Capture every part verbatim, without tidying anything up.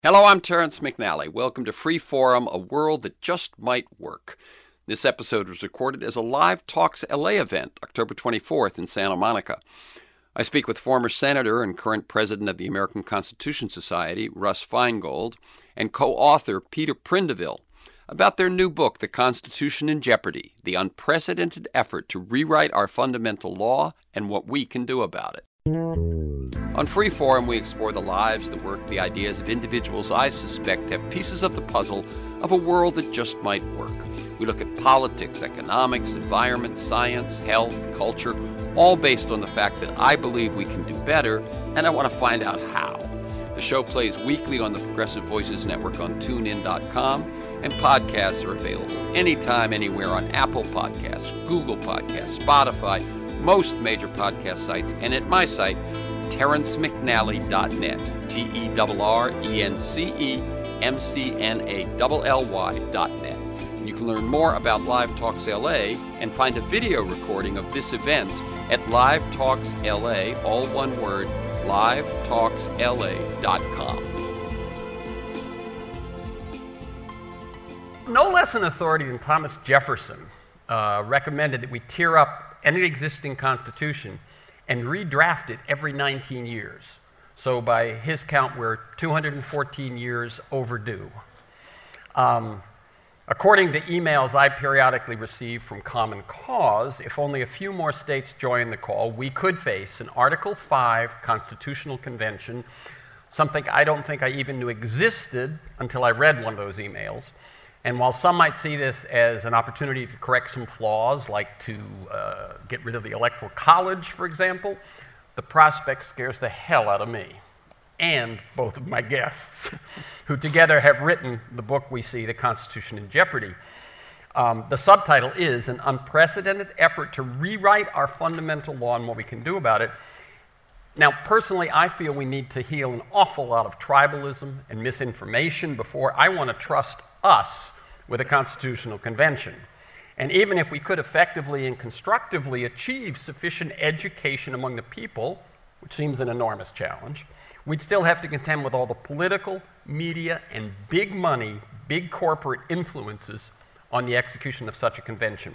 Hello, I'm Terrence McNally. Welcome to Free Forum, a world that just might work. This episode was recorded as a Live Talks L A event, October twenty-fourth in Santa Monica. I speak with former Senator and current President of the American Constitution Society, Russ Feingold, and co-author Peter Prindiville about their new book, The Constitution in Jeopardy, the unprecedented effort to rewrite our fundamental law and what we can do about it. On Free Forum, we explore the lives, the work, the ideas of individuals I suspect have pieces of the puzzle of a world that just might work. We look at politics, economics, environment, science, health, culture, all based on the fact that I believe we can do better, and I want to find out how. The show plays weekly on the Progressive Voices Network on tune in dot com, and podcasts are available anytime, anywhere on Apple Podcasts, Google Podcasts, Spotify, most major podcast sites, and at my site, terrence mcnally dot net, T E R R E N C E M C N A L L Y dot net. You can learn more about Live Talks L A and find a video recording of this event at Live Talks L A, all one word, live talks L A dot com. No less an authority than Thomas Jefferson uh, recommended that we tear up any existing constitution and redraft it every nineteen years. So by his count, we're two hundred fourteen years overdue. Um, according to emails I periodically receive from Common Cause, if only a few more states join the call, we could face an Article five constitutional convention, something I don't think I even knew existed until I read one of those emails. And while some might see this as an opportunity to correct some flaws, like to uh, get rid of the Electoral College, for example, the prospect scares the hell out of me and both of my guests, who together have written the book we see, The Constitution in Jeopardy. Um, the subtitle is An Unprecedented Effort to Rewrite Our Fundamental Law and What We Can Do About It. Now, personally, I feel we need to heal an awful lot of tribalism and misinformation before I want to trust us with a constitutional convention. And even if we could effectively and constructively achieve sufficient education among the people, which seems an enormous challenge, we'd still have to contend with all the political, media, and big money, big corporate influences on the execution of such a convention.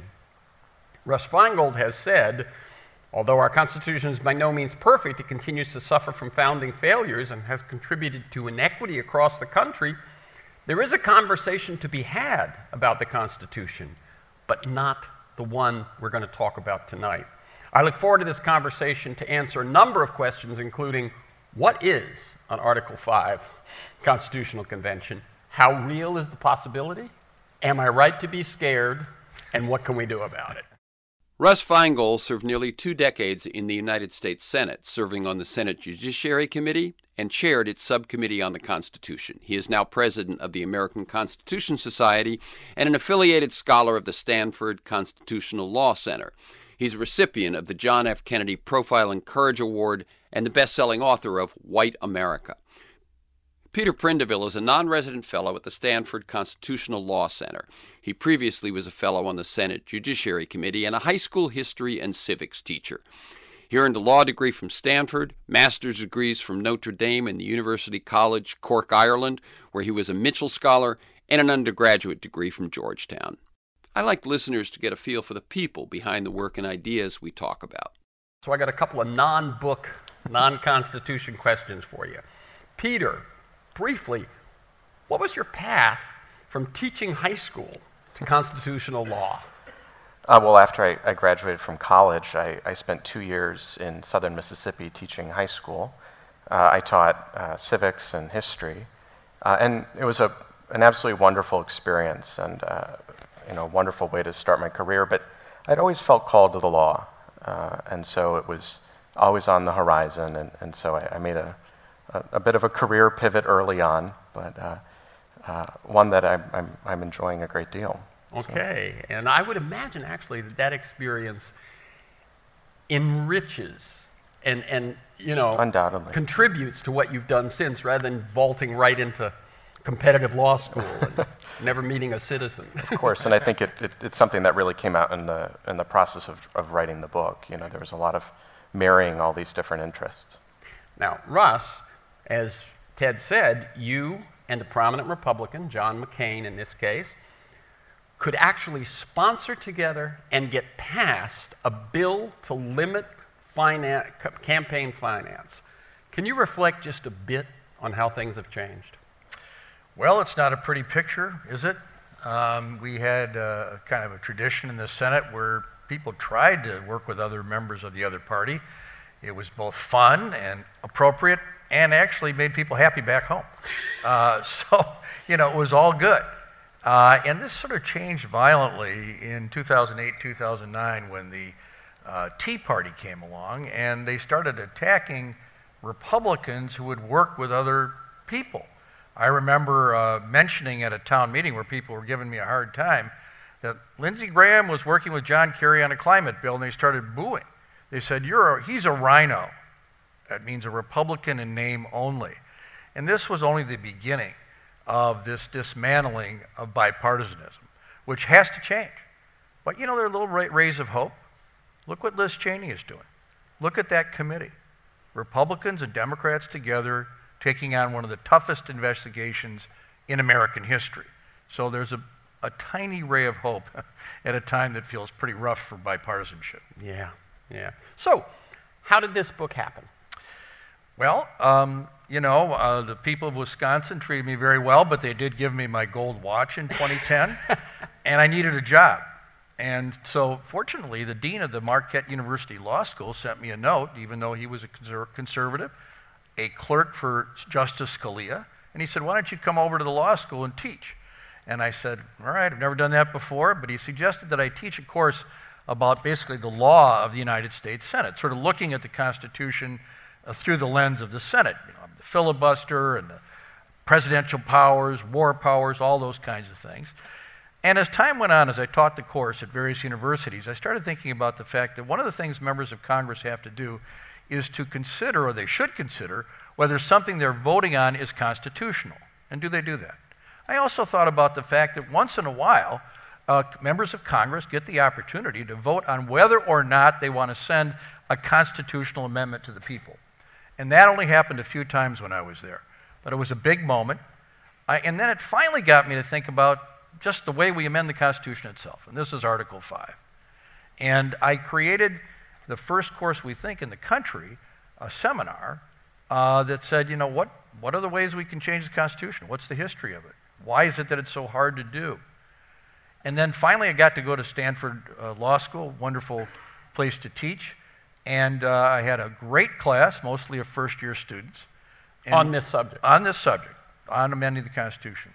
Russ Feingold has said, although our Constitution is by no means perfect, it continues to suffer from founding failures and has contributed to inequity across the country. There is a conversation to be had about the Constitution, but not the one we're going to talk about tonight. I look forward to this conversation to answer a number of questions, including what is an Article five Constitutional Convention? How real is the possibility? Am I right to be scared? And what can we do about it? Russ Feingold served nearly two decades in the United States Senate, serving on the Senate Judiciary Committee and chaired its subcommittee on the Constitution. He is now president of the American Constitution Society and an affiliated scholar of the Stanford Constitutional Law Center. He's a recipient of the John F. Kennedy Profile and Courage Award and the best-selling author of White America. Peter Prindiville is a non-resident fellow at the Stanford Constitutional Law Center. He previously was a fellow on the Senate Judiciary Committee and a high school history and civics teacher. He earned a law degree from Stanford, master's degrees from Notre Dame and the University College Cork, Ireland, where he was a Mitchell Scholar, and an undergraduate degree from Georgetown. I like listeners to get a feel for the people behind the work and ideas we talk about. So I got a couple of non-book, non-Constitution questions for you. Peter, briefly, what was your path from teaching high school to constitutional law? Uh, well, after I, I graduated from college, I, I spent two years in southern Mississippi teaching high school. Uh, I taught uh, civics and history, uh, and it was a, an absolutely wonderful experience and uh, you know, a wonderful way to start my career, but I'd always felt called to the law, uh, and so it was always on the horizon, and, and so I, I made a A, a bit of a career pivot early on, but uh, uh, one that I'm, I'm, I'm enjoying a great deal. Okay, so. And I would imagine actually that that experience enriches and, and you know, undoubtedly contributes to what you've done since, rather than vaulting right into competitive law school and never meeting a citizen. Of course, and I think it, it, it's something that really came out in the in the process of, of writing the book. You know, there was a lot of marrying all these different interests. Now, Russ, as Ted said, you and a prominent Republican, John McCain in this case, could actually sponsor together and get passed a bill to limit finance, campaign finance. Can you reflect just a bit on how things have changed? Well, it's not a pretty picture, is it? Um, we had uh, kind of a tradition in the Senate where people tried to work with other members of the other party. It was both fun and appropriate and actually made people happy back home. Uh, so, you know, it was all good. Uh, and this sort of changed violently in two thousand eight, two thousand nine when the uh, Tea Party came along and they started attacking Republicans who would work with other people. I remember uh, mentioning at a town meeting where people were giving me a hard time that Lindsey Graham was working with John Kerry on a climate bill, and they started booing. They said, You're a, he's a rhino. That means a Republican in name only. And this was only the beginning of this dismantling of bipartisanism, which has to change. But you know, there are little rays of hope. Look what Liz Cheney is doing. Look at that committee. Republicans and Democrats together taking on one of the toughest investigations in American history. So there's a, a tiny ray of hope at a time that feels pretty rough for bipartisanship. Yeah, yeah. So, how did this book happen? Well, um, you know, uh, the people of Wisconsin treated me very well, but they did give me my gold watch in twenty ten, and I needed a job. And so, fortunately, the dean of the Marquette University Law School sent me a note, even though he was a conser- conservative, a clerk for Justice Scalia, and he said, why don't you come over to the law school and teach? And I said, all right, I've never done that before, but he suggested that I teach a course about basically the law of the United States Senate, sort of looking at the Constitution uh, through the lens of the Senate, you know, the filibuster and the presidential powers, war powers, all those kinds of things. And as time went on, as I taught the course at various universities, I started thinking about the fact that one of the things members of Congress have to do is to consider, or they should consider, whether something they're voting on is constitutional. And do they do that? I also thought about the fact that once in a while, uh, members of Congress get the opportunity to vote on whether or not they want to send a constitutional amendment to the people. And that only happened a few times when I was there. But it was a big moment. I, and then it finally got me to think about just the way we amend the Constitution itself. And this is Article five. And I created the first course, we think, in the country, a seminar uh, that said, you know, what, what are the ways we can change the Constitution? What's the history of it? Why is it that it's so hard to do? And then finally I got to go to Stanford uh, Law School, wonderful place to teach. And uh, I had a great class, mostly of first-year students. On this subject? On this subject, on amending the Constitution.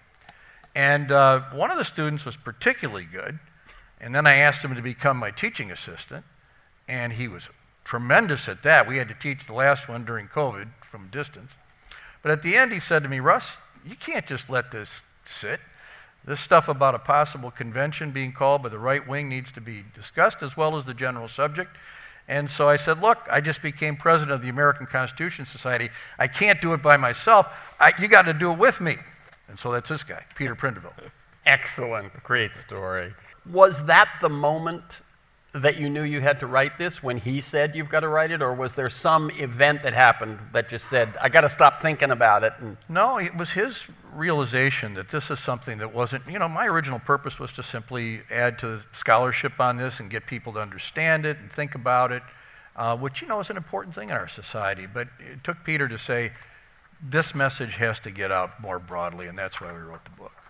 And uh, one of the students was particularly good, and then I asked him to become my teaching assistant, and he was tremendous at that. We had to teach the last one during COVID from a distance. But at the end he said to me, Russ, you can't just let this sit. This stuff about a possible convention being called by the right wing needs to be discussed as well as the general subject. And so I said, look, I just became president of the American Constitution Society. I can't do it by myself. I, you got to do it with me. And so that's this guy, Peter Prindiville. Excellent. Great story. Was that the moment that you knew you had to write this, when he said you've got to write it, or was there some event that happened that just said, I got to stop thinking about it? And no, it was his realization that this is something that wasn't, you know, my original purpose was to simply add to scholarship on this and get people to understand it and think about it, uh, which, you know, is an important thing in our society. But it took Peter to say, this message has to get out more broadly, and that's why we wrote the book.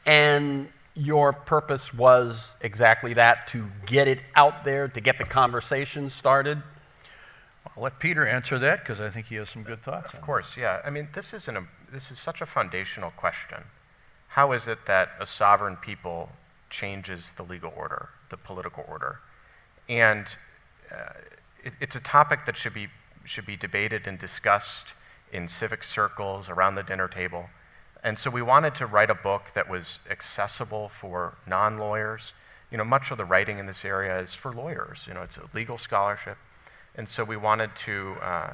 And your purpose was exactly that, to get it out there, to get the conversation started? I'll let Peter answer that, because I think he has some good thoughts. Of course, yeah. I mean, this is, an, this is such a foundational question. How is it that a sovereign people changes the legal order, the political order? And uh, it, it's a topic that should be, should be debated and discussed in civic circles, around the dinner table. And so we wanted to write a book that was accessible for non-lawyers. You know, much of the writing in this area is for lawyers. You know, it's a legal scholarship. And so we wanted to uh,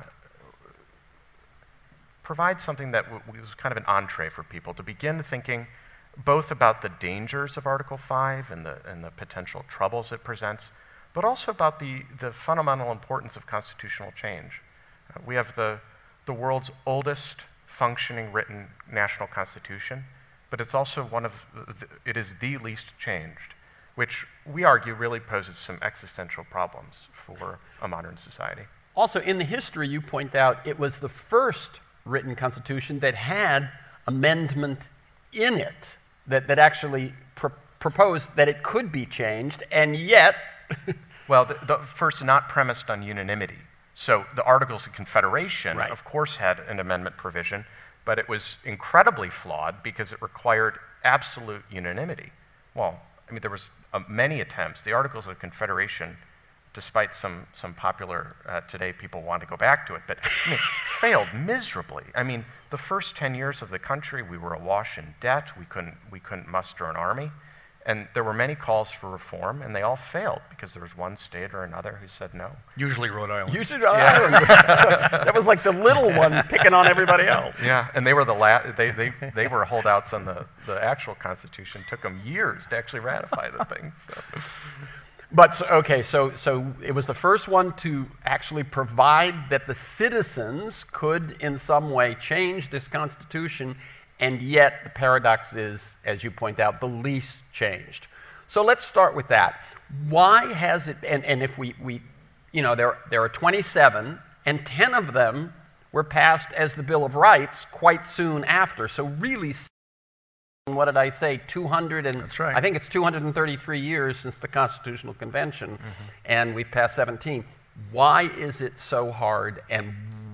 provide something that w was kind of an entree for people to begin thinking both about the dangers of Article five and the, and the potential troubles it presents, but also about the, the fundamental importance of constitutional change. Uh, we have the, the world's oldest functioning written national constitution, but it's also one of, the, it is the least changed, which we argue really poses some existential problems for a modern society. Also, in the history, you point out it was the first written constitution that had amendment in it that, that actually pr proposed that it could be changed, and yet... Well, the, the first not premised on unanimity. So the Articles of Confederation, right, of course, had an amendment provision, but it was incredibly flawed because it required absolute unanimity. Well, I mean, there was uh, many attempts. The Articles of Confederation, despite some, some popular, uh, today people want to go back to it, but I mean, failed miserably. I mean, the first ten years of the country, we were awash in debt, we couldn't, we couldn't muster an army, and there were many calls for reform, and they all failed because there was one state or another who said no. Usually Rhode Island. Usually Rhode Island. That was like the little one picking on everybody else. Yeah, and they were the la they, they, they were holdouts on the, the actual Constitution. It took them years to actually ratify the thing. So. But, so, okay, so, so it was the first one to actually provide that the citizens could in some way change this Constitution, and yet the paradox is, as you point out, the least changed. So let's start with that. Why has it, and, and if we, we, you know, there, there are twenty-seven, and ten of them were passed as the Bill of Rights quite soon after. So really, what did I say, two hundred and, That's right. I think it's two hundred thirty-three years since the Constitutional Convention, mm-hmm. and we've passed seventeen. Why is it so hard, and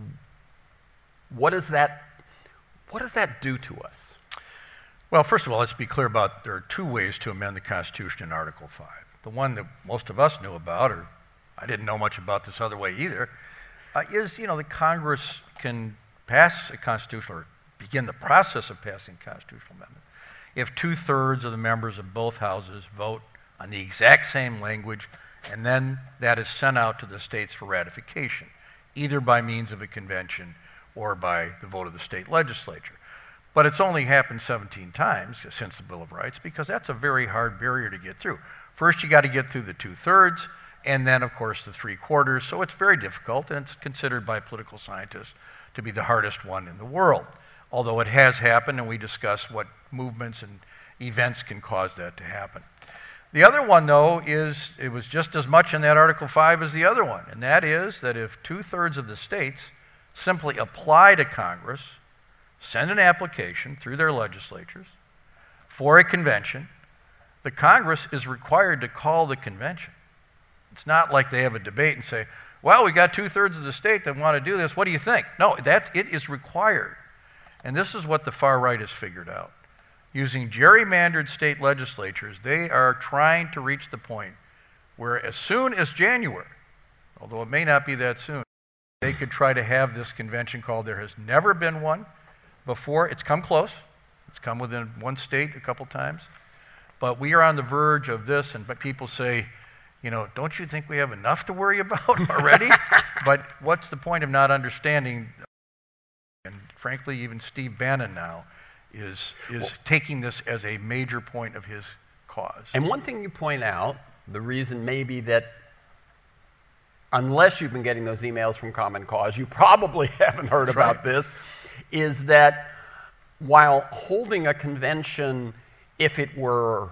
what does that, what does that do to us? Well, first of all, let's be clear about there are two ways to amend the Constitution in Article five. The one that most of us knew about, or I didn't know much about this other way either, uh, is, you know, the Congress can pass a constitutional, or begin the process of passing a constitutional amendment if two-thirds of the members of both houses vote on the exact same language, and then that is sent out to the states for ratification, either by means of a convention or by the vote of the state legislature. But it's only happened seventeen times since the Bill of Rights, because that's a very hard barrier to get through. First, you got to get through the two-thirds, and then, of course, the three-quarters. So it's very difficult, and it's considered by political scientists to be the hardest one in the world. Although it has happened, and we discuss what movements and events can cause that to happen. The other one, though, is it was just as much in that Article five as the other one, and that is that if two-thirds of the states simply apply to Congress, send an application through their legislatures for a convention, the Congress is required to call the convention. It's not like they have a debate and say, well, we got two-thirds of the state that want to do this, what do you think? No, that, it is required. And this is what the far right has figured out. Using gerrymandered state legislatures, they are trying to reach the point where as soon as January, although it may not be that soon, they could try to have this convention called. There has never been one before. It's come close. It's come within one state a couple times. But we are on the verge of this, and but people say, you know, don't you think we have enough to worry about already? But what's the point of not understanding? And frankly, even Steve Bannon now is, is well, taking this as a major point of his cause. And one thing you point out, the reason maybe that unless you've been getting those emails from Common Cause, you probably haven't heard That's about right. this, is that while holding a convention, if it were,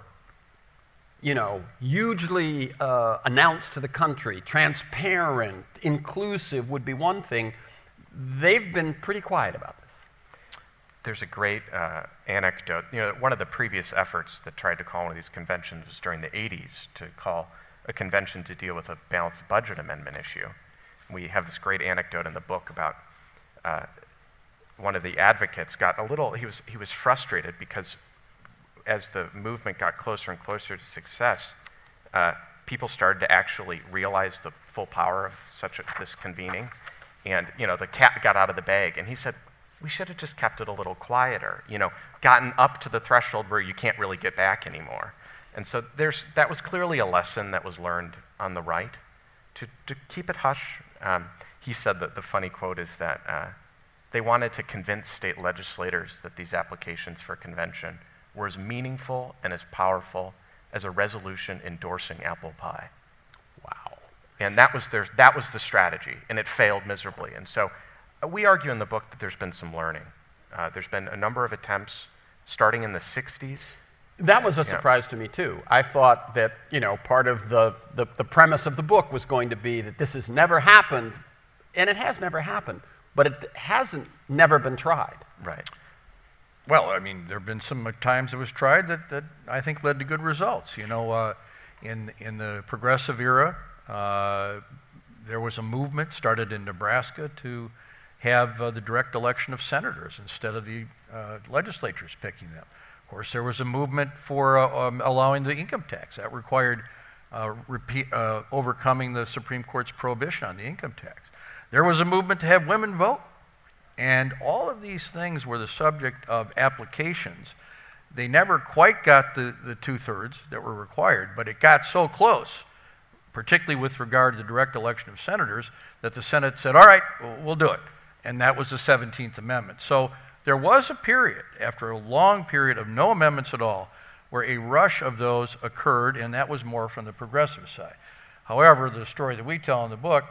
you know, hugely uh, announced to the country, transparent, inclusive would be one thing, they've been pretty quiet about this. There's a great uh, anecdote. You know, one of the previous efforts that tried to call one of these conventions was during the eighties to call a convention to deal with a balanced budget amendment issue. We have this great anecdote in the book about uh, one of the advocates got a little, he was, he was frustrated because as the movement got closer and closer to success, uh, people started to actually realize the full power of such a, this convening. And, you know, the cat got out of the bag, and he said, we should have just kept it a little quieter, you know, gotten up to the threshold where you can't really get back anymore. And so there's, that was clearly a lesson that was learned on the right, to, to keep it hush. Um, he said that the funny quote is that uh, they wanted to convince state legislators that these applications for convention were as meaningful and as powerful as a resolution endorsing apple pie. Wow. And that was, their, that was the strategy, and it failed miserably. And so uh, we argue in the book that there's been some learning Uh, there's been a number of attempts starting in the sixties. That was a Yeah. surprise to me, too. I thought that, you know, part of the, the, the premise of the book was going to be that this has never happened, and it has never happened, but it hasn't never been tried. Right. Well, I mean, there have been some times it was tried that, that I think led to good results. You know, uh, in, in the progressive era, uh, there was a movement started in Nebraska to have uh, the direct election of senators instead of the uh, legislatures picking them. Of course, there was a movement for uh, um, allowing the income tax. That required uh, repeat, uh, overcoming the Supreme Court's prohibition on the income tax. There was a movement to have women vote. And all of these things were the subject of applications. They never quite got the, the two-thirds that were required, but it got so close, particularly with regard to the direct election of senators, that the Senate said, all right, we'll, we'll do it. And that was the seventeenth Amendment. So there was a period, after a long period of no amendments at all, where a rush of those occurred, and that was more from the progressive side. However, the story that we tell in the book,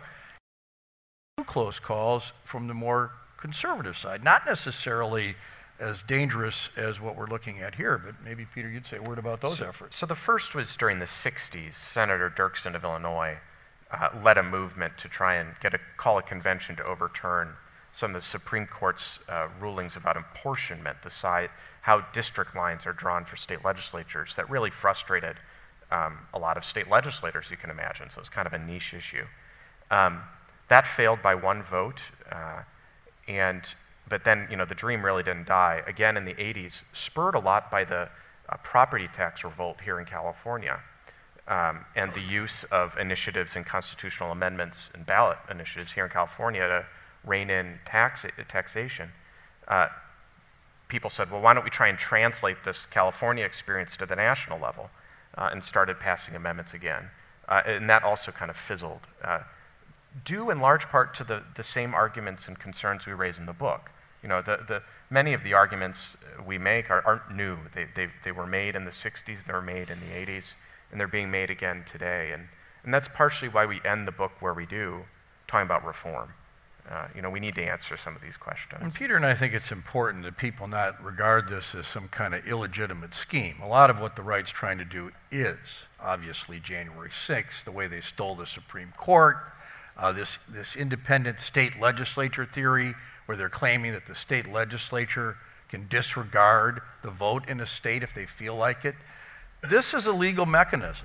two close calls from the more conservative side, not necessarily as dangerous as what we're looking at here, but maybe, Peter, you'd say a word about those so, efforts. So the first was during the sixties. Senator Dirksen of Illinois uh, led a movement to try and get a call a convention to overturn some of the Supreme Court's uh, rulings about apportionment, the side, how district lines are drawn for state legislatures. That really frustrated um, a lot of state legislators, you can imagine. So it's kind of a niche issue. Um, that failed by one vote. Uh, And, but then, you know, the dream really didn't die. Again, in the eighties, spurred a lot by the uh, property tax revolt here in California, um, and the use of initiatives and constitutional amendments and ballot initiatives here in California to rein in tax taxation. Uh, people said, well, why don't we try and translate this California experience to the national level, uh, and started passing amendments again. Uh, and that also kind of fizzled. Uh, due in large part to the, the same arguments and concerns we raise in the book. You know, the, the, many of the arguments we make are, aren't new. They, they, they were made in the sixties, they were made in the eighties, and they're being made again today. And, and that's partially why we end the book where we do, talking about reform. Uh, you know, we need to answer some of these questions. And Peter and I think it's important that people not regard this as some kind of illegitimate scheme. A lot of what the right's trying to do is, obviously, January sixth, the way they stole the Supreme Court, Uh, this, this independent state legislature theory where they're claiming that the state legislature can disregard the vote in a state if they feel like it. This is a legal mechanism,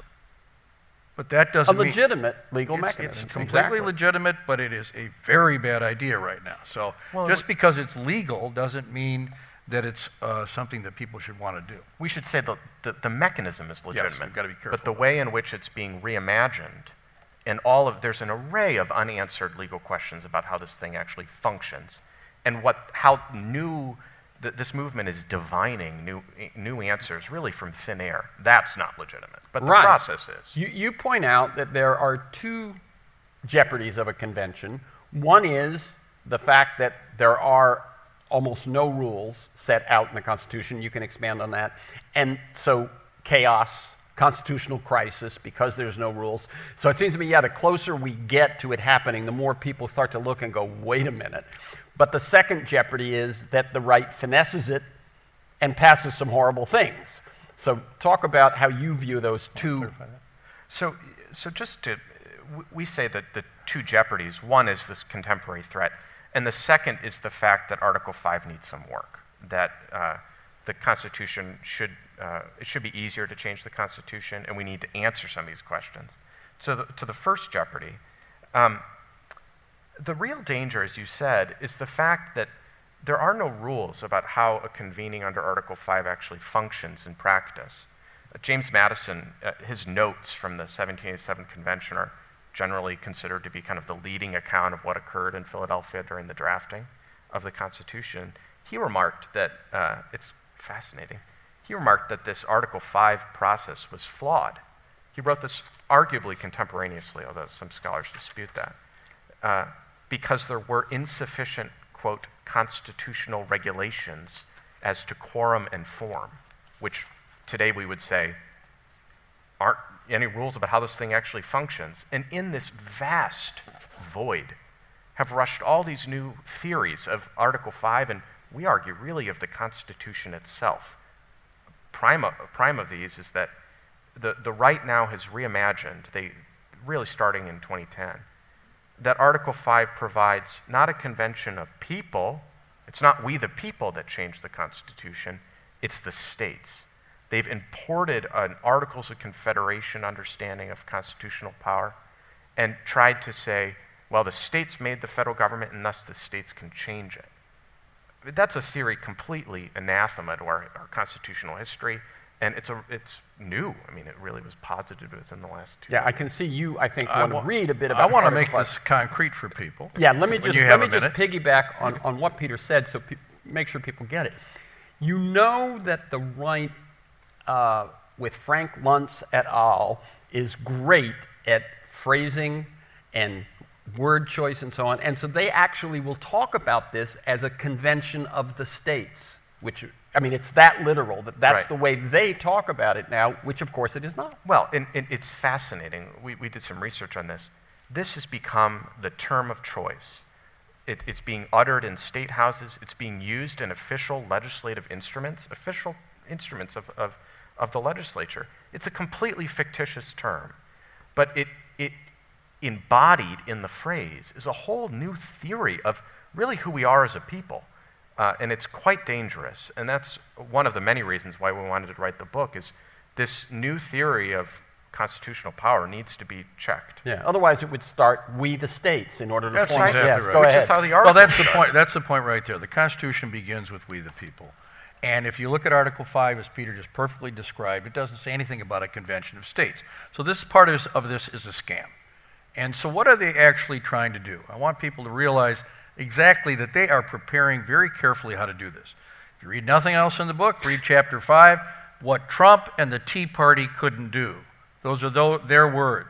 but that doesn't A mean... legitimate legal it's, mechanism. It's completely Exactly. legitimate, but it is a very bad idea right now. So Well, just because it's legal doesn't mean that it's uh, something that people should want to do. We should say the, the, the mechanism is legitimate, we've got to be careful but the about way in which it's being reimagined, and all of there's an array of unanswered legal questions about how this thing actually functions, and what how new th this movement is divining new new answers really from thin air. That's not legitimate, but the Right. process is. You, you point out that there are two jeopardies of a convention. One is the fact that there are almost no rules set out in the Constitution. You can expand on that. And so chaos, constitutional crisis, because there's no rules. So it seems to me, yeah, the closer we get to it happening, the more people start to look and go, wait a minute. But the second jeopardy is that the right finesses it and passes some horrible things. So talk about how you view those two. So, so just to, we say that the two jeopardies, one is this contemporary threat, and the second is the fact that Article five needs some work, that uh, the Constitution should, uh, it should be easier to change the Constitution, and we need to answer some of these questions. So the, to the first jeopardy, um, the real danger, as you said, is the fact that there are no rules about how a convening under Article five actually functions in practice. Uh, James Madison, uh, his notes from the seventeen eighty-seven convention are generally considered to be kind of the leading account of what occurred in Philadelphia during the drafting of the Constitution. He remarked that, uh, it's fascinating, he remarked that this Article five process was flawed. He wrote this arguably contemporaneously, although some scholars dispute that, uh, because there were insufficient, quote, constitutional regulations as to quorum and form, which today we would say aren't any rules about how this thing actually functions. And in this vast void have rushed all these new theories of Article five and we argue, really of the Constitution itself. Prime of, prime of these is that the, the right now has reimagined, they, really starting in twenty ten, that Article five provides not a convention of people, it's not we the people that change the Constitution, it's the states. They've imported an Articles of Confederation understanding of constitutional power and tried to say, well, the states made the federal government and thus the states can change it. That's a theory completely anathema to our, our constitutional history, and it's, a, it's new. I mean, it really was posited within the last two Yeah, years. I can see you, I think, I want to wa- read a bit about I want to Article make five. this concrete for people. Yeah, let me when just, you let have me a just minute. piggyback on, on what Peter said so pe- make sure people get it. You know that the right, uh, with Frank Luntz et al., is great at phrasing and word choice and so on, and so they actually will talk about this as a convention of the states, which, I mean, it's that literal, that that's Right. the way they talk about it now, which of course it is not. Well, and, and it's fascinating. We, we did some research on this. This has become the term of choice. It, it's being uttered in state houses. It's being used in official legislative instruments, official instruments of, of, of the legislature. It's a completely fictitious term, but it, it embodied in the phrase is a whole new theory of really who we are as a people. Uh, and it's quite dangerous. And that's one of the many reasons why we wanted to write the book, is this new theory of constitutional power needs to be checked. Yeah, otherwise it would start we the states in order to That's form exactly yes, right. go Which ahead. is how the Well, article that's the started. point. That's the point right there. The Constitution begins with "we the people," and if you look at Article Five, as Peter just perfectly described, it doesn't say anything about a convention of states. So this part is, of this is a scam. And so, what are they actually trying to do? I want people to realize exactly that they are preparing very carefully how to do this. If you read nothing else in the book, read Chapter Five. What Trump and the Tea Party couldn't do. Those are tho- their words.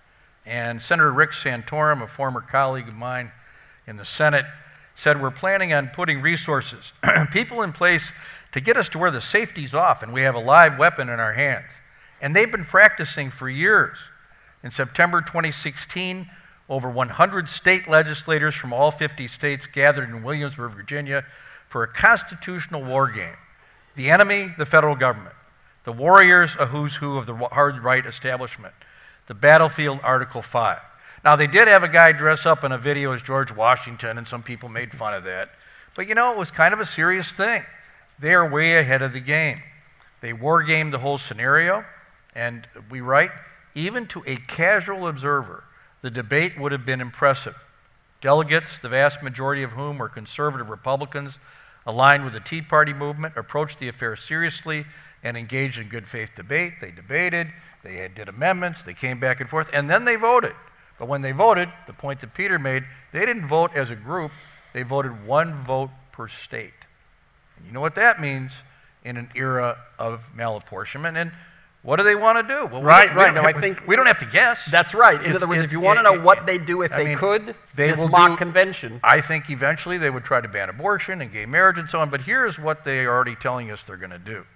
And Senator Rick Santorum, a former colleague of mine in the Senate, said, we're planning on putting resources, people in place to get us to where the safety's off and we have a live weapon in our hands. And they've been practicing for years. In September twenty sixteen, over one hundred state legislators from all fifty states gathered in Williamsburg, Virginia, for a constitutional war game. The enemy, the federal government. The warriors, a who's who of the hard right establishment. The battlefield, Article five. Now, they did have a guy dress up in a video as George Washington, and some people made fun of that. But, you know, it was kind of a serious thing. They are way ahead of the game. They war-gamed the whole scenario, and we write, even to a casual observer, the debate would have been impressive. Delegates, the vast majority of whom were conservative Republicans, aligned with the Tea Party movement, approached the affair seriously and engaged in good faith debate. They debated, they had, did amendments, they came back and forth, and then they voted. But when they voted, the point that Peter made, they didn't vote as a group, they voted one vote per state. And you know what that means in an era of malapportionment, and what do they want to do? Well, we Right, don't- we right. don't No, have- I think- we don't have to guess. That's right. In It's- other words, it- if you want to know it- what they do if I they mean, could, they this will mock do- convention. I think eventually they would try to ban abortion and gay marriage and so on, but here's what they are already telling us they're going to do.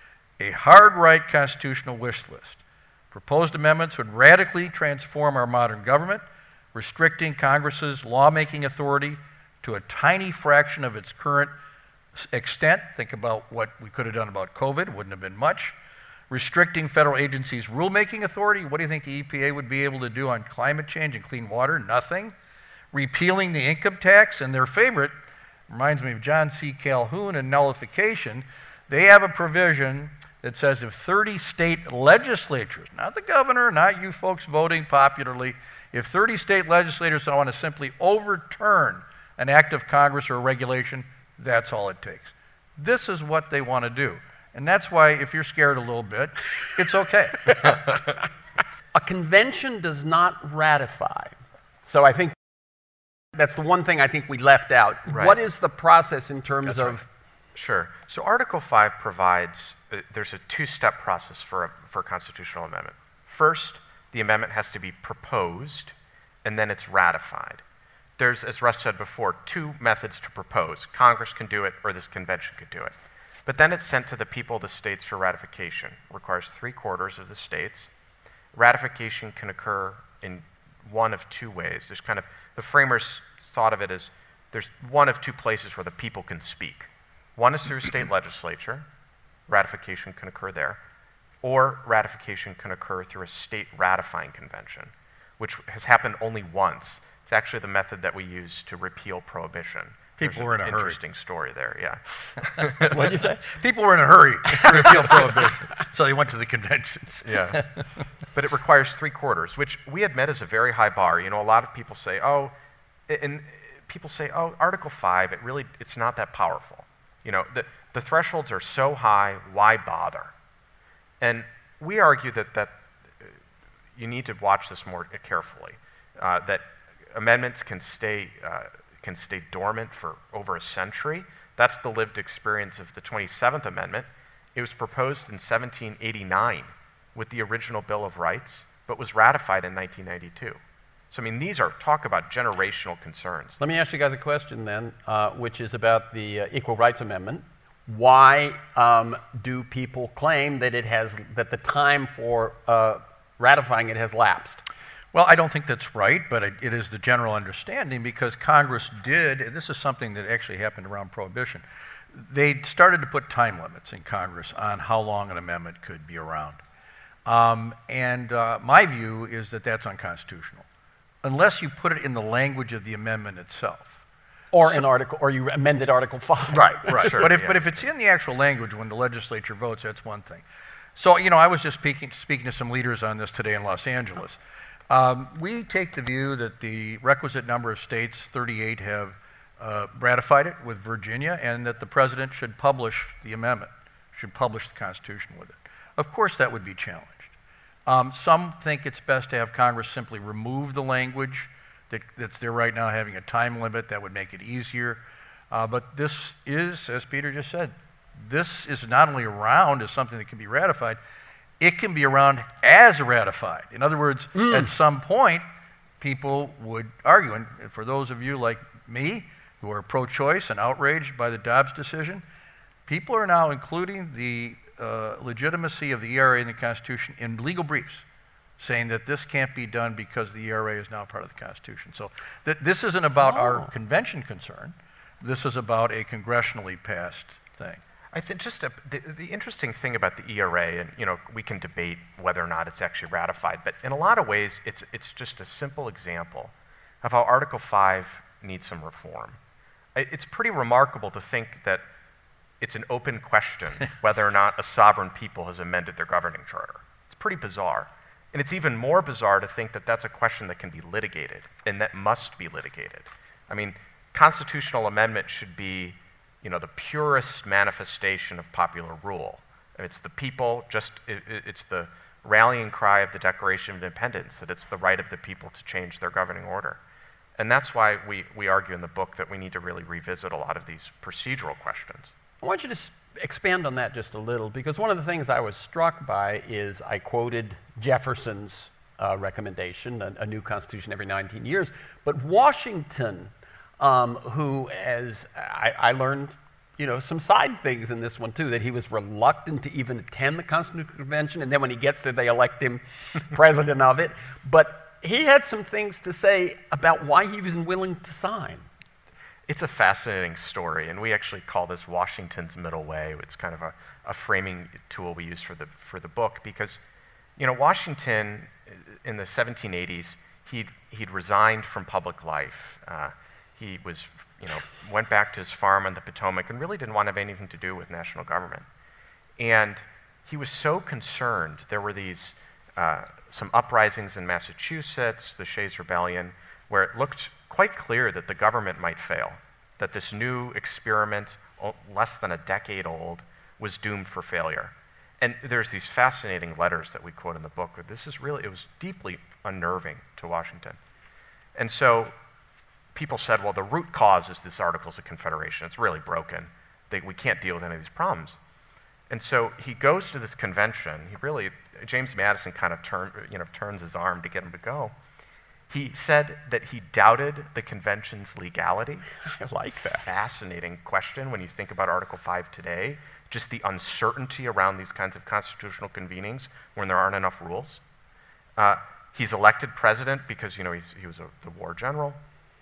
A hard right constitutional wish list. Proposed amendments would radically transform our modern government, restricting Congress's lawmaking authority to a tiny fraction of its current s- extent. Think about what we could have done about COVID, wouldn't have been much. Restricting federal agencies' rulemaking authority. What do you think the E P A would be able to do on climate change and clean water? Nothing. Repealing the income tax, and their favorite, reminds me of John C. Calhoun and nullification. They have a provision that says if thirty state legislatures, not the governor, not you folks voting popularly, if thirty state legislators want to simply overturn an act of Congress or a regulation, that's all it takes. This is what they want to do. And that's why, if you're scared a little bit, it's okay. A convention does not ratify. So I think that's the one thing I think we left out. Right. What is the process in terms That's of... right. Sure. So Article five provides, uh, there's a two-step process for a, for a constitutional amendment. First, the amendment has to be proposed, and then it's ratified. There's, as Russ said before, two methods to propose. Congress can do it, or this convention could do it. But then it's sent to the people of the states for ratification. It requires three-quarters of the states. Ratification can occur in one of two ways. There's kind of, the framers thought of it as there's one of two places where the people can speak. One is through a state legislature, ratification can occur there, or ratification can occur through a state ratifying convention, which has happened only once. It's actually the method that we use to repeal prohibition. People There's were in an a hurry. interesting story there, yeah. What did you say? People were in a hurry to repeal prohibition, so they went to the conventions. Yeah. But it requires three quarters, which we admit is a very high bar. You know, a lot of people say, oh, and people say, oh, Article five, it really, it's not that powerful. You know, the, the thresholds are so high, why bother? And we argue that, that you need to watch this more carefully, uh, that amendments can stay, uh, can stay dormant for over a century. That's the lived experience of the twenty-seventh Amendment. It was proposed in seventeen eighty-nine with the original Bill of Rights, but was ratified in nineteen ninety-two. So, I mean, these are, talk about generational concerns. Let me ask you guys a question then, uh, which is about the uh, Equal Rights Amendment. Why um, do people claim that it has, that the time for uh, ratifying it has lapsed? Well, I don't think that's right, but it, it is the general understanding because Congress did, and this is something that actually happened around Prohibition, they started to put time limits in Congress on how long an amendment could be around. Um, and uh, my view is that that's unconstitutional, unless you put it in the language of the amendment itself. Or in article, or you amended Article five. Right, right. Sure, but if yeah. but if it's in the actual language when the legislature votes, that's one thing. So you know, I was just speaking speaking to some leaders on this today in Los Angeles. Um, we take the view that the requisite number of states, thirty-eight, have uh, ratified it with Virginia, and that the president should publish the amendment, should publish the Constitution with it. Of course, that would be challenged. Um, some think it's best to have Congress simply remove the language that, that's there right now, having a time limit that would make it easier. Uh, but this is, as Peter just said, this is not only around as something that can be ratified, it can be around as ratified. In other words, mm. at some point, people would argue, and for those of you like me who are pro-choice and outraged by the Dobbs decision, people are now including the uh, legitimacy of the E R A in the Constitution in legal briefs, saying that this can't be done because the E R A is now part of the Constitution. So th this isn't about oh. our convention concern. This is about a congressionally passed thing. I think just a, the, the interesting thing about the E R A, and you know, we can debate whether or not it's actually ratified, but in a lot of ways, it's it's just a simple example of how Article five needs some reform. I, it's pretty remarkable to think that it's an open question whether or not a sovereign people has amended their governing charter. It's pretty bizarre. And it's even more bizarre to think that that's a question that can be litigated and that must be litigated. I mean, constitutional amendment should be, you know, the purest manifestation of popular rule. It's the people, just, it, it's the rallying cry of the Declaration of Independence, that it's the right of the people to change their governing order. And that's why we, we argue in the book that we need to really revisit a lot of these procedural questions. I want you to s expand on that just a little, because one of the things I was struck by is I quoted Jefferson's uh, recommendation, a, a new constitution every nineteen years, but Washington, um, who, as I, I learned, you know, some side things in this one too, that he was reluctant to even attend the Constitutional Convention, and then when he gets there, they elect him president of it. But he had some things to say about why he was willing to sign. It's a fascinating story, and we actually call this Washington's middle way. It's kind of a, a framing tool we use for the, for the book because, you know, Washington in the seventeen eighties, he'd, he'd resigned from public life. Uh, he was, you know, went back to his farm on the Potomac and really didn't want to have anything to do with national government. And he was so concerned. There were these, uh, some uprisings in Massachusetts, the Shays Rebellion, where it looked quite clear that the government might fail, that this new experiment, less than a decade old, was doomed for failure. And there's these fascinating letters that we quote in the book where this is really, it was deeply unnerving to Washington. And so people said, well, the root cause is this Articles of Confederation. It's really broken. They, we can't deal with any of these problems. And so he goes to this convention. He really, James Madison kind of turn, you know, turns his arm to get him to go. He said that he doubted the convention's legality. I like that. Fascinating question when you think about Article five today, just the uncertainty around these kinds of constitutional convenings when there aren't enough rules. Uh, he's elected president because, you know, he's, he was a, the war general.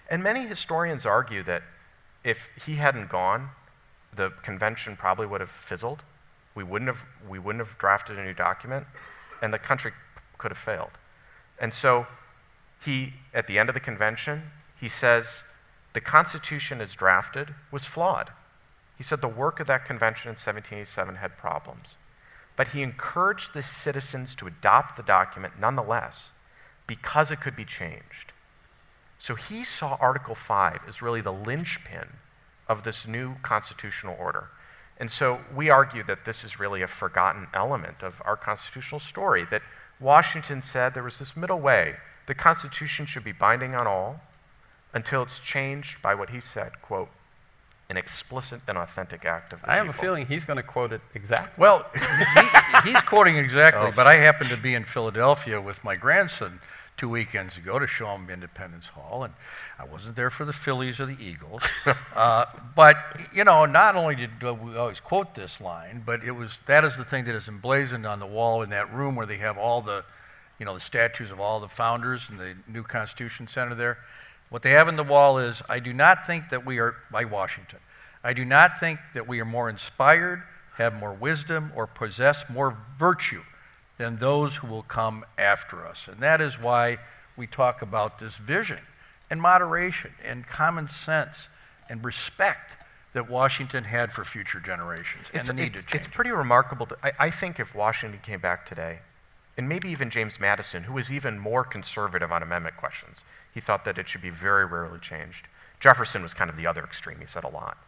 And many historians argue that if he hadn't gone, the convention probably would have fizzled. We wouldn't have, we wouldn't have drafted a new document, and the country could have failed. And so he, at the end of the convention, he says, the Constitution as drafted was flawed. He said the work of that convention in seventeen eighty-seven had problems. But he encouraged the citizens to adopt the document nonetheless because it could be changed. So he saw Article five as really the linchpin of this new constitutional order. And so we argue that this is really a forgotten element of our constitutional story, that Washington said there was this middle way. The Constitution should be binding on all until it's changed by what he said, quote, an explicit and authentic act of the I have people. a feeling he's going to quote it exactly. Well, he, he's quoting exactly, Oh. but I happened to be in Philadelphia with my grandson two weekends ago to show him Independence Hall, and I wasn't there for the Phillies or the Eagles. uh, but, you know, not only did uh, we always quote this line, but it was, that is the thing that is emblazoned on the wall in that room where they have all the, you know, the statues of all the founders in the new Constitution Center there. What they have in the wall is, I do not think that we are, by Washington, I do not think that we are more inspired, have more wisdom, or possess more virtue than those who will come after us. And that is why we talk about this vision and moderation and common sense and respect that Washington had for future generations and It's, the need it's, to change. it's pretty remarkable. To, I, I think if Washington came back today, and maybe even James Madison, who was even more conservative on amendment questions, he thought that it should be very rarely changed. Jefferson was kind of the other extreme. He said a lot.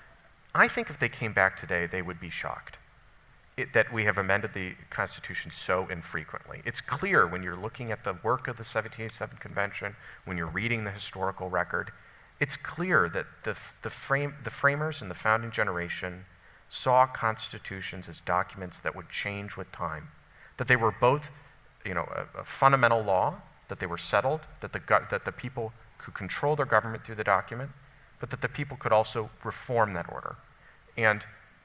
I think if they came back today, they would be shocked it, that we have amended the Constitution so infrequently. It's clear when you're looking at the work of the seventeen eighty-seven Convention, when you're reading the historical record, it's clear that the, the, frame, the framers and the founding generation saw constitutions as documents that would change with time, that they were both, you know, a, a fundamental law, that they were settled, that the, go- that the people could control their government through the document, but that the people could also reform that order. And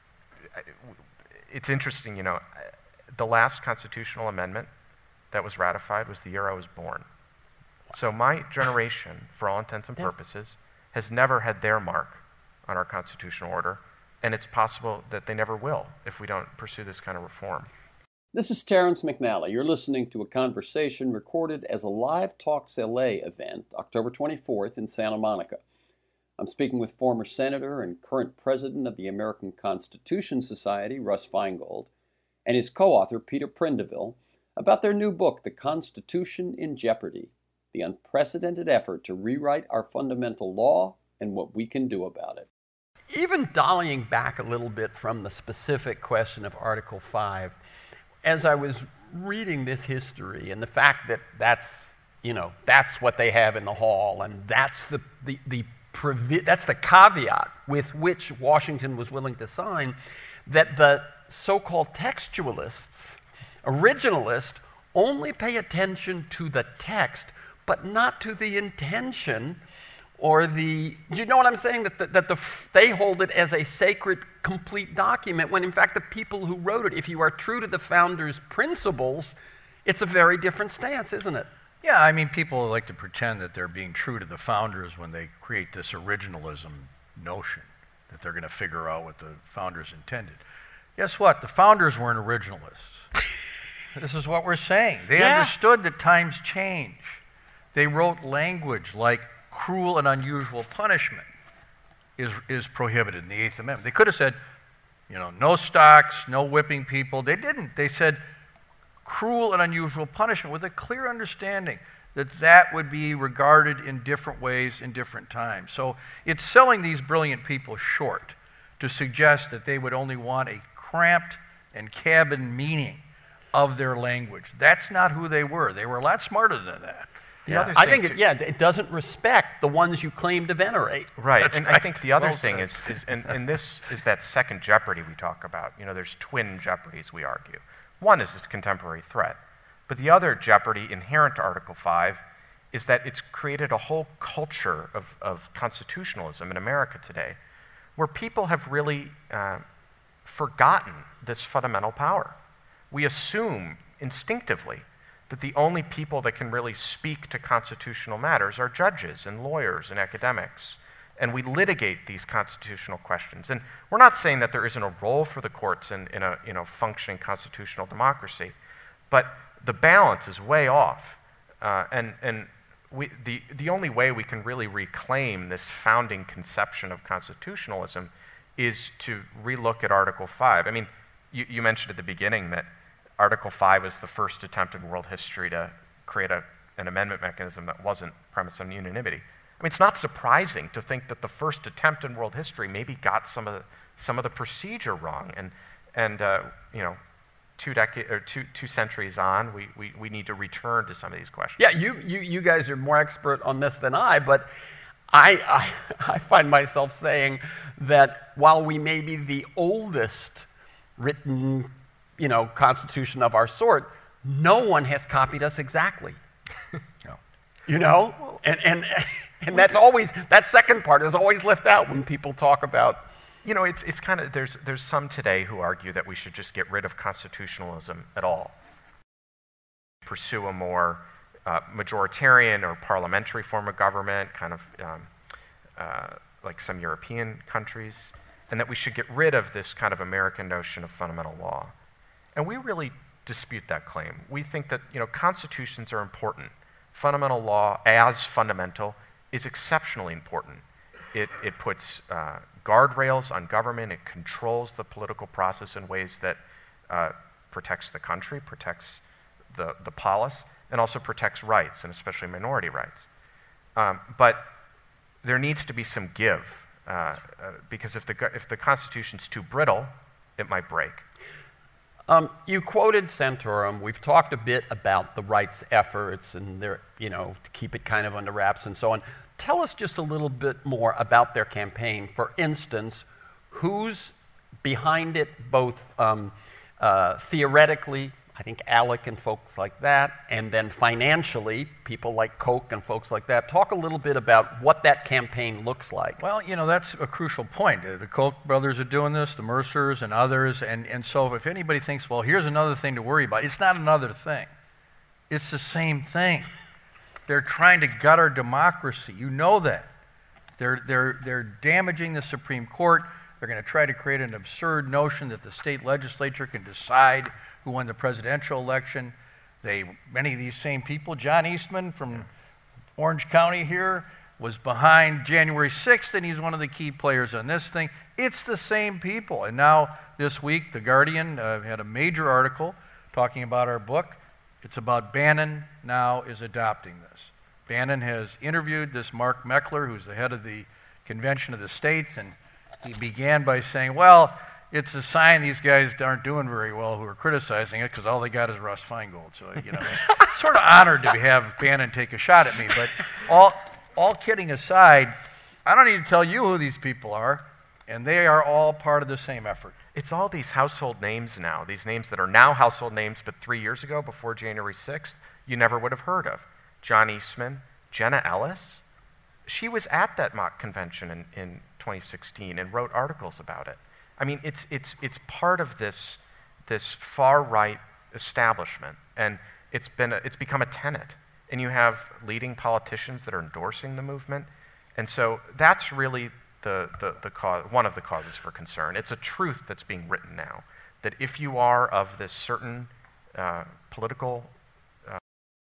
it's interesting, you know, the last constitutional amendment that was ratified was the year I was born. So my generation, for all intents and purposes, has never had their mark on our constitutional order, and it's possible that they never will if we don't pursue this kind of reform. This is Terrence McNally. You're listening to a conversation recorded as a live Talks L A event, October twenty-fourth in Santa Monica. I'm speaking with former Senator and current President of the American Constitution Society, Russ Feingold, and his co-author, Peter Prindiville, about their new book, The Constitution in Jeopardy: The Unprecedented Effort to Rewrite Our Fundamental Law and What We Can Do About It. Even dollying back a little bit from the specific question of Article five, as I was reading this history and the fact that that's, you know, that's what they have in the hall and that's the, the, the provi- that's the caveat with which Washington was willing to sign, that the so-called textualists, originalists, only pay attention to the text but not to the intention or the, you know what I'm saying? That, the, that the, they hold it as a sacred, complete document, when in fact the people who wrote it, if you are true to the founders' principles, it's a very different stance, isn't it? Yeah, I mean, people like to pretend that they're being true to the founders when they create this originalism notion, that they're going to figure out what the founders intended. Guess what? The founders weren't originalists. This is what we're saying. They Yeah. understood that times change. They wrote language like cruel and unusual punishment is, is prohibited in the Eighth Amendment. They could have said, you know, no stocks, no whipping people. They didn't. They said cruel and unusual punishment with a clear understanding that that would be regarded in different ways in different times. So it's selling these brilliant people short to suggest that they would only want a cramped and cabin meaning of their language. That's not who they were. They were a lot smarter than that. The Yeah. other I thing think, it, too- yeah, it doesn't respect the ones you claim to venerate. Right, That's and right. I think the other Well thing said. is, is and, and this is that second jeopardy we talk about. You know, there's twin jeopardies, we argue. One is this contemporary threat, but the other jeopardy inherent to Article five is that it's created a whole culture of, of constitutionalism in America today, where people have really uh, forgotten this fundamental power. We assume instinctively that the only people that can really speak to constitutional matters are judges and lawyers and academics. And we litigate these constitutional questions. And we're not saying that there isn't a role for the courts in, in a you know, functioning constitutional democracy, but the balance is way off. Uh, and and we, the, the only way we can really reclaim this founding conception of constitutionalism is to relook at Article five. I mean, you, you mentioned at the beginning that Article five was the first attempt in world history to create a, an amendment mechanism that wasn't premised on unanimity. I mean, it's not surprising to think that the first attempt in world history maybe got some of the, some of the procedure wrong. And, and uh, you know, two, decade, or two, two centuries on, we, we, we need to return to some of these questions. Yeah, you, you, you guys are more expert on this than I, but I, I, I find myself saying that while we may be the oldest written, you know, constitution of our sort, no one has copied us exactly. No. You know? And, and, and that's always, that second part is always left out when people talk about. You know, it's, it's kind of, there's, there's some today who argue that we should just get rid of constitutionalism at all. Pursue a more uh, majoritarian or parliamentary form of government, kind of um, uh, like some European countries, and that we should get rid of this kind of American notion of fundamental law. And we really dispute that claim. We think that, you know, constitutions are important. Fundamental law, as fundamental, is exceptionally important. It, it puts uh, guardrails on government. It controls the political process in ways that uh, protects the country, protects the, the polis, and also protects rights, and especially minority rights. Um, but there needs to be some give, uh, uh, because if the, if the Constitution's too brittle, it might break. Um, you quoted Santorum. We've talked a bit about the rights efforts and their, you know, to keep it kind of under wraps and so on. Tell us just a little bit more about their campaign. For instance, who's behind it, both um, uh, theoretically, I think Alec and folks like that, and then financially, people like Koch and folks like that. Talk a little bit about what that campaign looks like. Well, you know, that's a crucial point. The Koch brothers are doing this, the Mercers and others, and, and so if anybody thinks, well, here's another thing to worry about, it's not another thing. It's the same thing. They're trying to gut our democracy. You know that. They're, they're, they're damaging the Supreme Court. They're going to try to create an absurd notion that the state legislature can decide who won the presidential election. They, many of these same people, John Eastman from Orange County here, was behind January sixth, and he's one of the key players on this thing. It's the same people. And now this week, The Guardian uh, had a major article talking about our book. It's about Bannon now is adopting this. Bannon has interviewed this Mark Meckler, who's the head of the Convention of the States, and he began by saying, well, it's a sign these guys aren't doing very well who are criticizing it because all they got is Russ Feingold. So, you know, sort of honored to have Bannon take a shot at me. But all, all kidding aside, I don't need to tell you who these people are, and they are all part of the same effort. It's all these household names now, these names that are now household names, but three years ago, before January sixth, you never would have heard of. John Eastman, Jenna Ellis. She was at that mock convention in, in twenty sixteen and wrote articles about it. I mean, it's, it's, it's part of this, this far-right establishment, and it's, been a, it's become a tenet. And you have leading politicians that are endorsing the movement, and so that's really the, the, the cause, one of the causes for concern. It's a truth that's being written now, that if you are of this certain uh, political uh,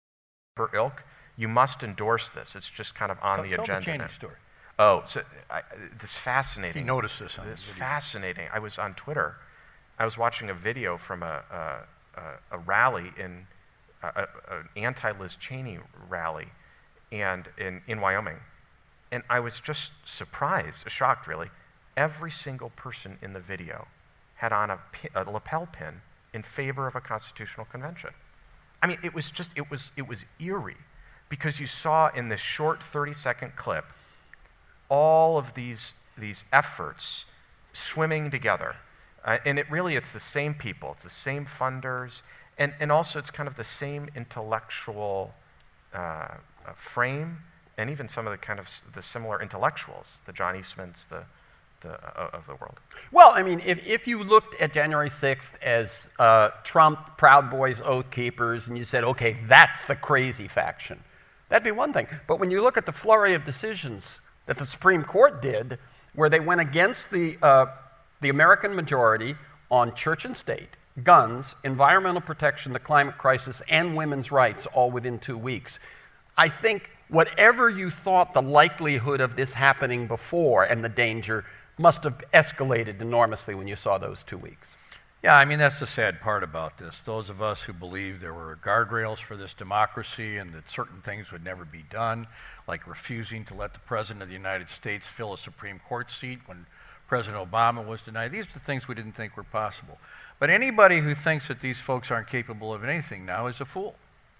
ilk, you must endorse this. It's just kind of on tell, the tell agenda. The Cheney now. story. Oh, so I, this fascinating. He noticed this on This the video. fascinating. I was on Twitter. I was watching a video from a a, a, a rally in a, a, an anti-Liz Cheney rally, and in in Wyoming, and I was just surprised, shocked really. Every single person in the video had on a, pin, a lapel pin in favor of a constitutional convention. I mean, it was just it was it was eerie, because you saw in this short thirty-second clip all of these, these efforts swimming together. Uh, and it really, it's the same people, it's the same funders, and, and also it's kind of the same intellectual uh, uh, frame, and even some of the kind of s- the similar intellectuals, the John Eastmans, the, the, uh, of the world. Well, I mean, if, if you looked at January sixth as uh, Trump, Proud Boys, Oath Keepers, and you said, okay, that's the crazy faction, that'd be one thing. But when you look at the flurry of decisions that the Supreme Court did, where they went against the, uh, the American majority on church and state, guns, environmental protection, the climate crisis, and women's rights all within two weeks, I think whatever you thought the likelihood of this happening before and the danger must have escalated enormously when you saw those two weeks. Yeah, I mean, that's the sad part about this. Those of us who believe there were guardrails for this democracy and that certain things would never be done, like refusing to let the President of the United States fill a Supreme Court seat when President Obama was denied, these are the things we didn't think were possible. But anybody who thinks that these folks aren't capable of anything now is a fool.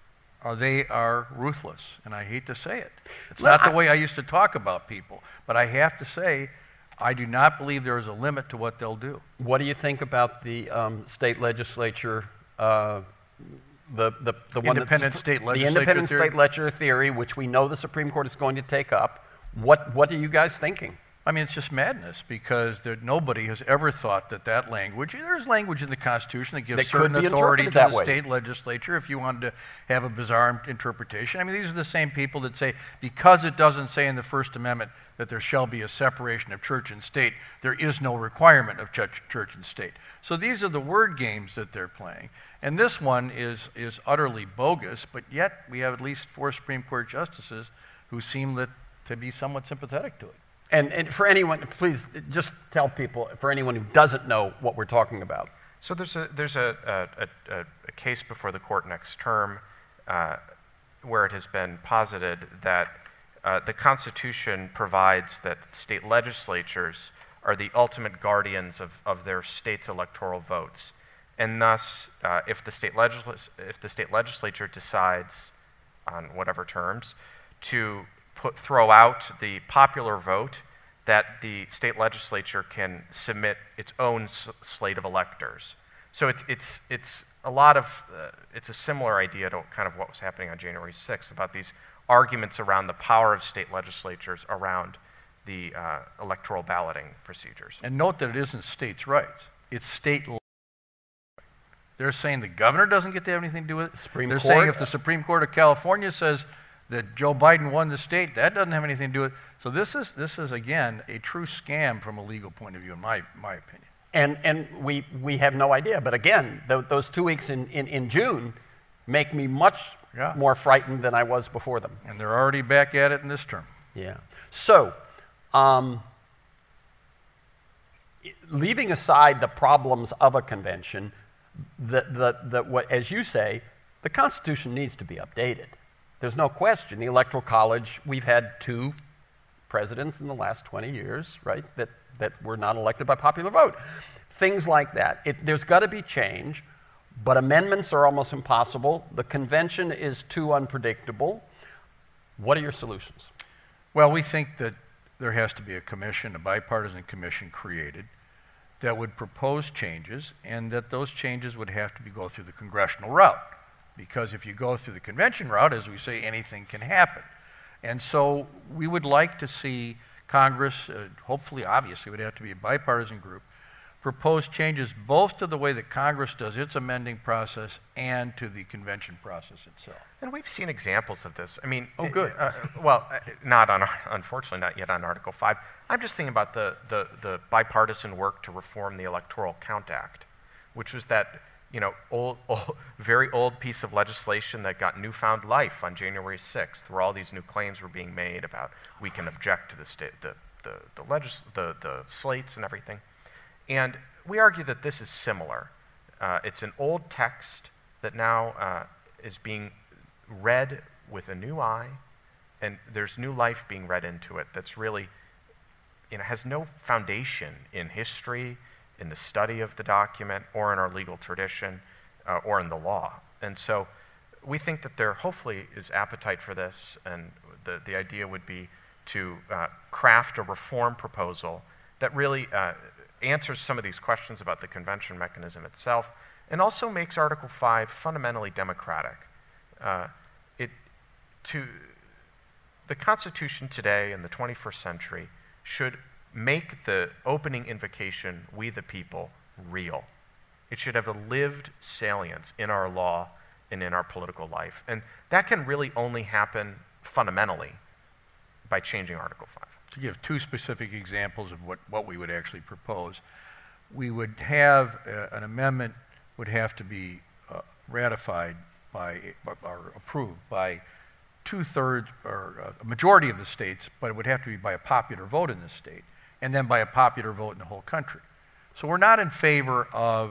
Or they are ruthless, and I hate to say it. It's Well, not the I- way I used to talk about people, but I have to say, I do not believe there is a limit to what they'll do. What do you think about the um, state legislature, uh, the, the, the one Independent that's, state the legislature independent theory? state legislature theory, which we know the Supreme Court is going to take up? What, what are you guys thinking? I mean, it's just madness because there, nobody has ever thought that that language, there's language in the Constitution that gives That could certain be authority to interpreted that the way. state legislature if you wanted to have a bizarre interpretation. I mean, these are the same people that say because it doesn't say in the First Amendment that there shall be a separation of church and state, there is no requirement of church, church and state. So these are the word games that they're playing. And this one is, is utterly bogus, but yet we have at least four Supreme Court justices who seem that, to be somewhat sympathetic to it. And, and for anyone, please just tell people, for anyone who doesn't know what we're talking about. So there's a there's a a, a, a case before the court next term uh, where it has been posited that uh, the Constitution provides that state legislatures are the ultimate guardians of, of their state's electoral votes, and thus, uh, if the state legisl- if the state legislature decides, on whatever terms, to put throw out the popular vote, that the state legislature can submit its own s- slate of electors. So it's it's it's a lot of uh, it's a similar idea to kind of what was happening on January sixth about these arguments around the power of state legislatures around the uh, electoral balloting procedures. And note that it isn't states' rights, it's state law. They're saying the governor doesn't get to have anything to do with it. Supreme They're Court? saying if the Supreme Court of California says that Joe Biden won the state, that doesn't have anything to do with it. So this is, this is again, a true scam from a legal point of view, in my, my opinion. And, and we, we have no idea. But again, th- those two weeks in, in, in June make me much Yeah. more frightened than I was before them. And they're already back at it in this term. Yeah. So, um, leaving aside the problems of a convention, the, the, the, what, as you say, the Constitution needs to be updated. There's no question. The Electoral College, we've had two presidents in the last twenty years, right, that, that were not elected by popular vote. Things like that. It, there's got to be change, but amendments are almost impossible. The convention is too unpredictable. What are your solutions? Well, we think that there has to be a commission, a bipartisan commission created that would propose changes, and that those changes would have to be, go through the congressional route. Because if you go through the convention route, as we say, anything can happen. And so we would like to see Congress, uh, hopefully, obviously, it would have to be a bipartisan group, propose changes both to the way that Congress does its amending process and to the convention process itself. And we've seen examples of this. I mean, Oh, good. Uh, well, uh, not on, unfortunately, not yet on Article five. I'm just thinking about the, the, the bipartisan work to reform the Electoral Count Act, which was that, you know, old, old, very old piece of legislation that got newfound life on January sixth, where all these new claims were being made about we can object to the state, the the the, legis- the, the slates and everything. And we argue that this is similar. Uh, it's an old text that now uh, is being read with a new eye, and there's new life being read into it that's really, you know, has no foundation in history, in the study of the document, or in our legal tradition, uh, or in the law. And so we think that there hopefully is appetite for this, and the, the idea would be to uh, craft a reform proposal that really uh, answers some of these questions about the convention mechanism itself, and also makes Article five fundamentally democratic. Uh, it, to, the Constitution today in the twenty-first century should make the opening invocation, "We the people," real. It should have a lived salience in our law and in our political life. And that can really only happen fundamentally by changing Article five. To give two specific examples of what, what we would actually propose, we would have uh, an amendment would have to be uh, ratified by, or approved by two-thirds or uh, a majority of the states, but it would have to be by a popular vote in the state, and then by a popular vote in the whole country. So we're not in favor of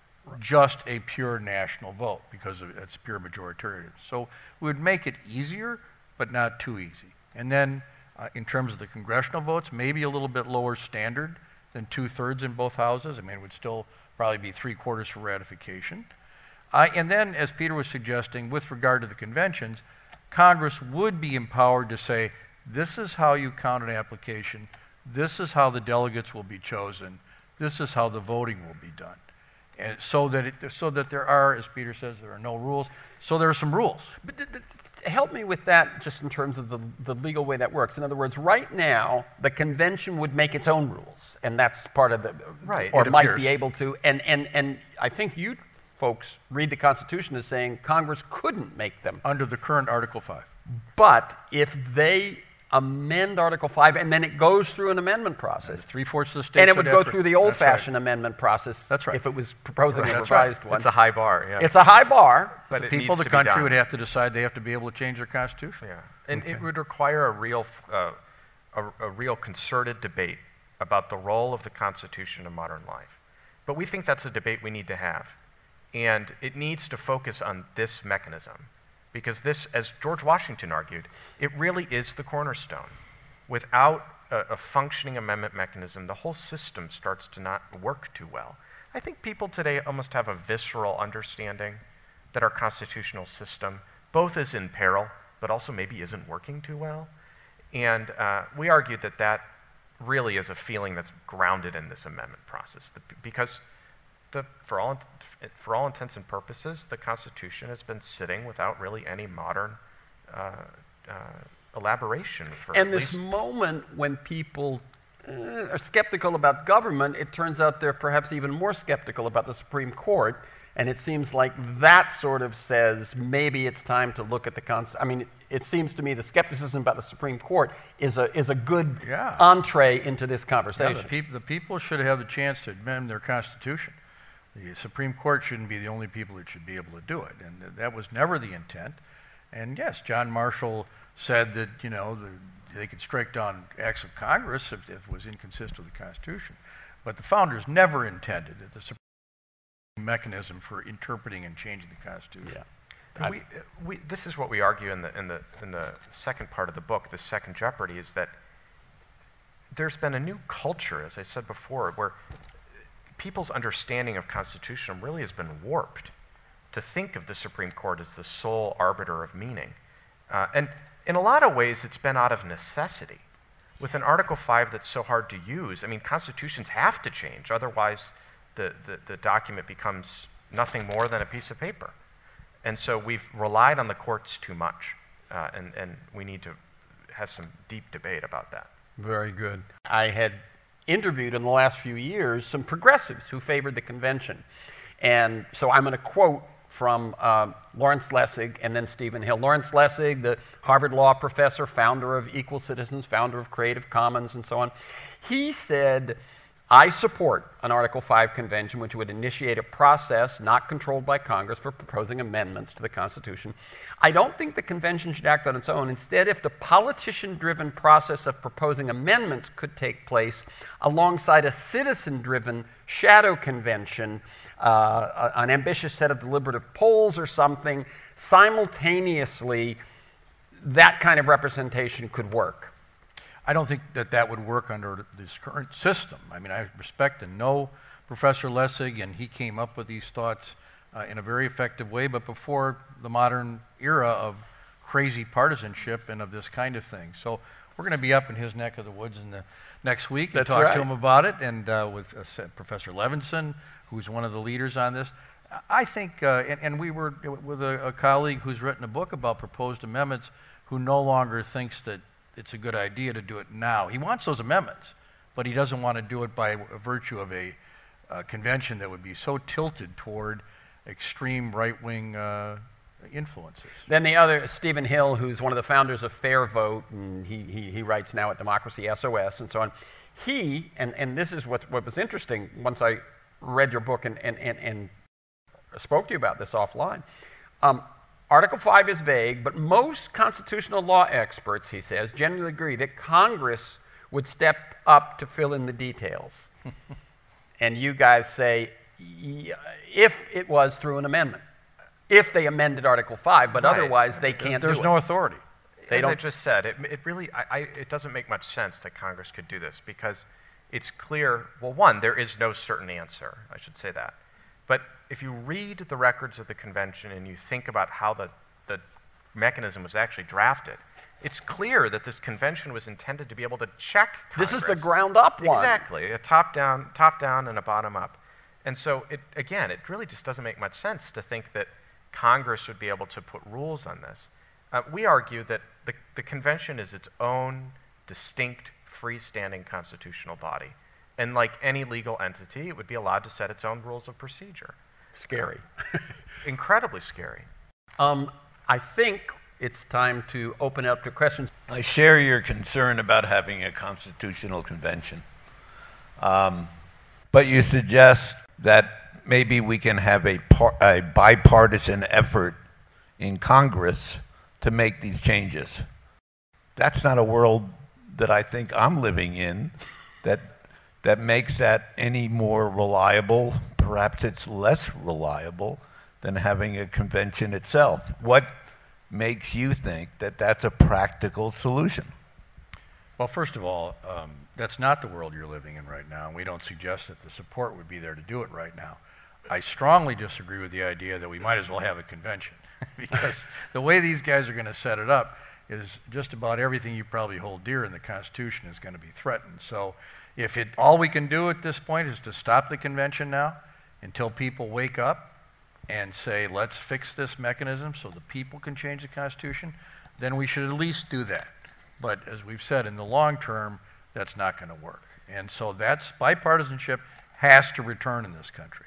just a pure national vote because of, it's pure majoritarian. So we would make it easier, but not too easy. And then uh, in terms of the congressional votes, maybe a little bit lower standard than two-thirds in both houses. I mean, it would still probably be three-quarters for ratification. Uh, and then, as Peter was suggesting, with regard to the conventions, Congress would be empowered to say, this is how you count an application, this is how the delegates will be chosen, this is how the voting will be done. And so that, it, so that there are, as Peter says, there are no rules, so there are some rules. But th- th- help me with that just in terms of the, the legal way that works. In other words, right now, the convention would make its own rules, and that's part of the, right, or it might appears. be able to. And, and, and I think you folks read the Constitution as saying Congress couldn't make them. Under the current Article five. But if they amend Article five, and then it goes through an amendment process. Three-fourths of the states And it would go have to- through the That's old-fashioned right. amendment process That's right. if it was proposing Right. a That's right. revised one. It's a high bar, yeah. It's a high bar. but The it people needs of the to be country done. would have to decide they have to be able to change their constitution. Yeah, and Okay. it would require a real, uh, a, a real concerted debate about the role of the Constitution in modern life. But we think that's a debate we need to have, and it needs to focus on this mechanism, because this, as George Washington argued, it really is the cornerstone. Without a, a functioning amendment mechanism, the whole system starts to not work too well. I think people today almost have a visceral understanding that our constitutional system both is in peril, but also maybe isn't working too well. And uh, we argued that that really is a feeling that's grounded in this amendment process, the, because the, for, all, for all intents and purposes, the Constitution has been sitting without really any modern uh, uh, elaboration. For And at this least moment when people uh, are skeptical about government, it turns out they're perhaps even more skeptical about the Supreme Court. And it seems like that sort of says maybe it's time to look at the Constitution. I mean, it seems to me the skepticism about the Supreme Court is a is a good Yeah. entree into this Yeah, conversation. the, peop- the people should have the chance to amend their constitution. The Supreme Court shouldn't be the only people that should be able to do it, and th- that was never the intent. And yes, John Marshall said that, you know, the, they could strike down acts of Congress if, if it was inconsistent with the Constitution. But the founders never intended that the Supreme mechanism for interpreting and changing the Constitution. Yeah. And we, we, this is what we argue in the, in, the, in the second part of the book, the second jeopardy, is that there's been a new culture, as I said before, where people's understanding of constitution really has been warped to think of the Supreme Court as the sole arbiter of meaning. Uh, and in a lot of ways, it's been out of necessity. With an Article five that's so hard to use, I mean, constitutions have to change, otherwise the, the, the document becomes nothing more than a piece of paper. And so we've relied on the courts too much, uh, and, and we need to have some deep debate about that. Very good. I had interviewed in the last few years some progressives who favored the convention. And so I'm going to quote from uh, Lawrence Lessig and then Stephen Hill. Lawrence Lessig, the Harvard Law professor, founder of Equal Citizens, founder of Creative Commons, and so on, he said, I support an Article five convention which would initiate a process not controlled by Congress for proposing amendments to the Constitution. I don't think the convention should act on its own. Instead, if the politician-driven process of proposing amendments could take place alongside a citizen-driven shadow convention, uh, an ambitious set of deliberative polls or something, simultaneously, that kind of representation could work. I don't think that that would work under this current system. I mean, I respect and know Professor Lessig, and he came up with these thoughts uh, in a very effective way, but before the modern era of crazy partisanship and of this kind of thing. So we're going to be up in his neck of the woods in the next week and That's talk right. to him about it, and uh, with uh, Professor Levinson, who's one of the leaders on this. I think, uh, and, and we were with a, a colleague who's written a book about proposed amendments who no longer thinks that it's a good idea to do it now. He wants those amendments, but he doesn't want to do it by virtue of a uh, convention that would be so tilted toward extreme right-wing uh, influences. Then the other, Stephen Hill, who's one of the founders of Fair Vote, and he, he, he writes now at Democracy S O S and so on, he, and, and this is what, what was interesting once I read your book and, and, and, and spoke to you about this offline. Um, Article five is vague, but most constitutional law experts, he says, generally agree that Congress would step up to fill in the details. And you guys say, if it was through an amendment, if they amended Article five, but Right. otherwise they can't There's do no it. authority. They As don't- I just said, it, it really, I, I, it doesn't make much sense that Congress could do this because it's clear, well, one, there is no certain answer, I should say that. But if you read the records of the convention and you think about how the, the mechanism was actually drafted, it's clear that this convention was intended to be able to check Congress. This is the ground up one. Exactly, a top down, top down and a bottom up. And so, it, again, it really just doesn't make much sense to think that Congress would be able to put rules on this. Uh, we argue that the, the convention is its own distinct, freestanding constitutional body. And like any legal entity, it would be allowed to set its own rules of procedure. Scary. Incredibly scary. Um, I think it's time to open it up to questions. I share your concern about having a constitutional convention. Um, but you suggest that maybe we can have a, par- a bipartisan effort in Congress to make these changes. That's not a world that I think I'm living in that, that makes that any more reliable. Perhaps it's less reliable than having a convention itself. What makes you think that that's a practical solution? Well, first of all, um, that's not the world you're living in right now, and we don't suggest that the support would be there to do it right now. I strongly disagree with the idea that we might as well have a convention, because the way these guys are going to set it up is just about everything you probably hold dear in the Constitution is going to be threatened. So if it, all we can do at this point is to stop the convention now until people wake up and say, let's fix this mechanism so the people can change the Constitution, then we should at least do that. But as we've said, in the long term, that's not going to work. And so that's, bipartisanship has to return in this country.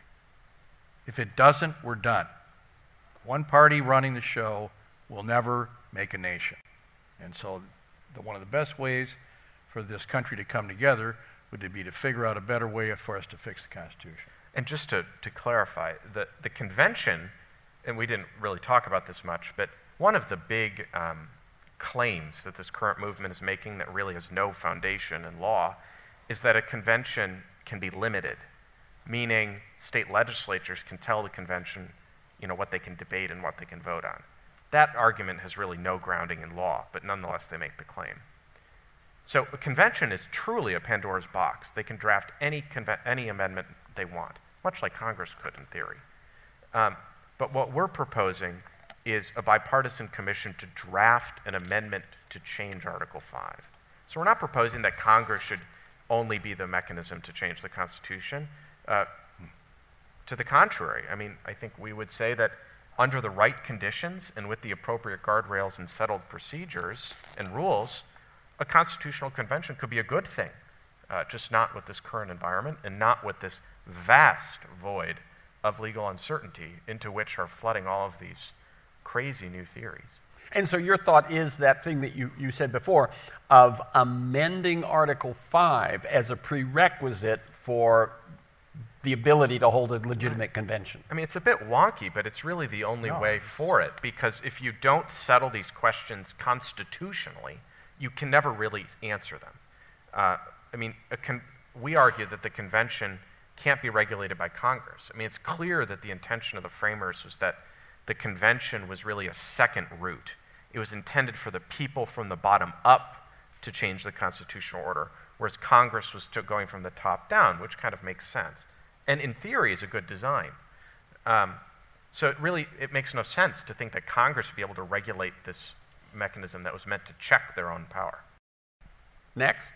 If it doesn't, we're done. One party running the show will never make a nation. And so the, one of the best ways for this country to come together would be to figure out a better way for us to fix the Constitution. And just to, to clarify, the, the convention, and we didn't really talk about this much, but one of the big um, claims that this current movement is making that really has no foundation in law is that a convention can be limited, meaning state legislatures can tell the convention, you know, what they can debate and what they can vote on. That argument has really no grounding in law, but nonetheless they make the claim. So a convention is truly a Pandora's box. They can draft any, conve- any amendment they want, much like Congress could in theory. Um, but what we're proposing is a bipartisan commission to draft an amendment to change Article five. So we're not proposing that Congress should only be the mechanism to change the Constitution. Uh, to the contrary, I mean, I think we would say that under the right conditions and with the appropriate guardrails and settled procedures and rules, a constitutional convention could be a good thing, uh, just not with this current environment and not with this vast void of legal uncertainty into which are flooding all of these crazy new theories. And so your thought is that thing that you, you said before of amending Article five as a prerequisite for the ability to hold a legitimate convention. I mean, it's a bit wonky, but it's really the only No. way for it, because if you don't settle these questions constitutionally, you can never really answer them. Uh, I mean, a con- we argue that the convention can't be regulated by Congress. I mean, it's clear that the intention of the framers was that the convention was really a second route. It was intended for the people from the bottom up to change the constitutional order, whereas Congress was to going from the top down, which kind of makes sense. And in theory is a good design. Um, so it really, it makes no sense to think that Congress would be able to regulate this mechanism that was meant to check their own power. Next.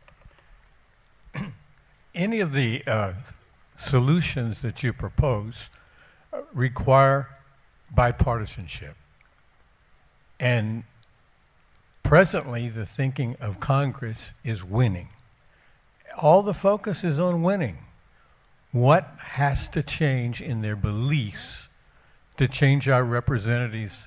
Any of the uh, solutions that you propose uh, require bipartisanship. And presently, the thinking of Congress is winning. all the focus is on winning. What has to change in their beliefs to change our representatives'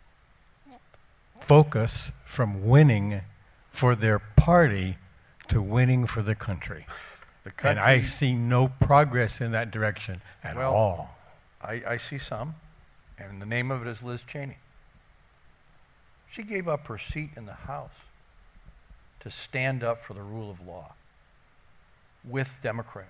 focus from winning for their party to winning for the country? The And I country- see no progress in that direction at Well, all. I, I see some, and the name of it is Liz Cheney. She gave up her seat in the House to stand up for the rule of law with Democrats.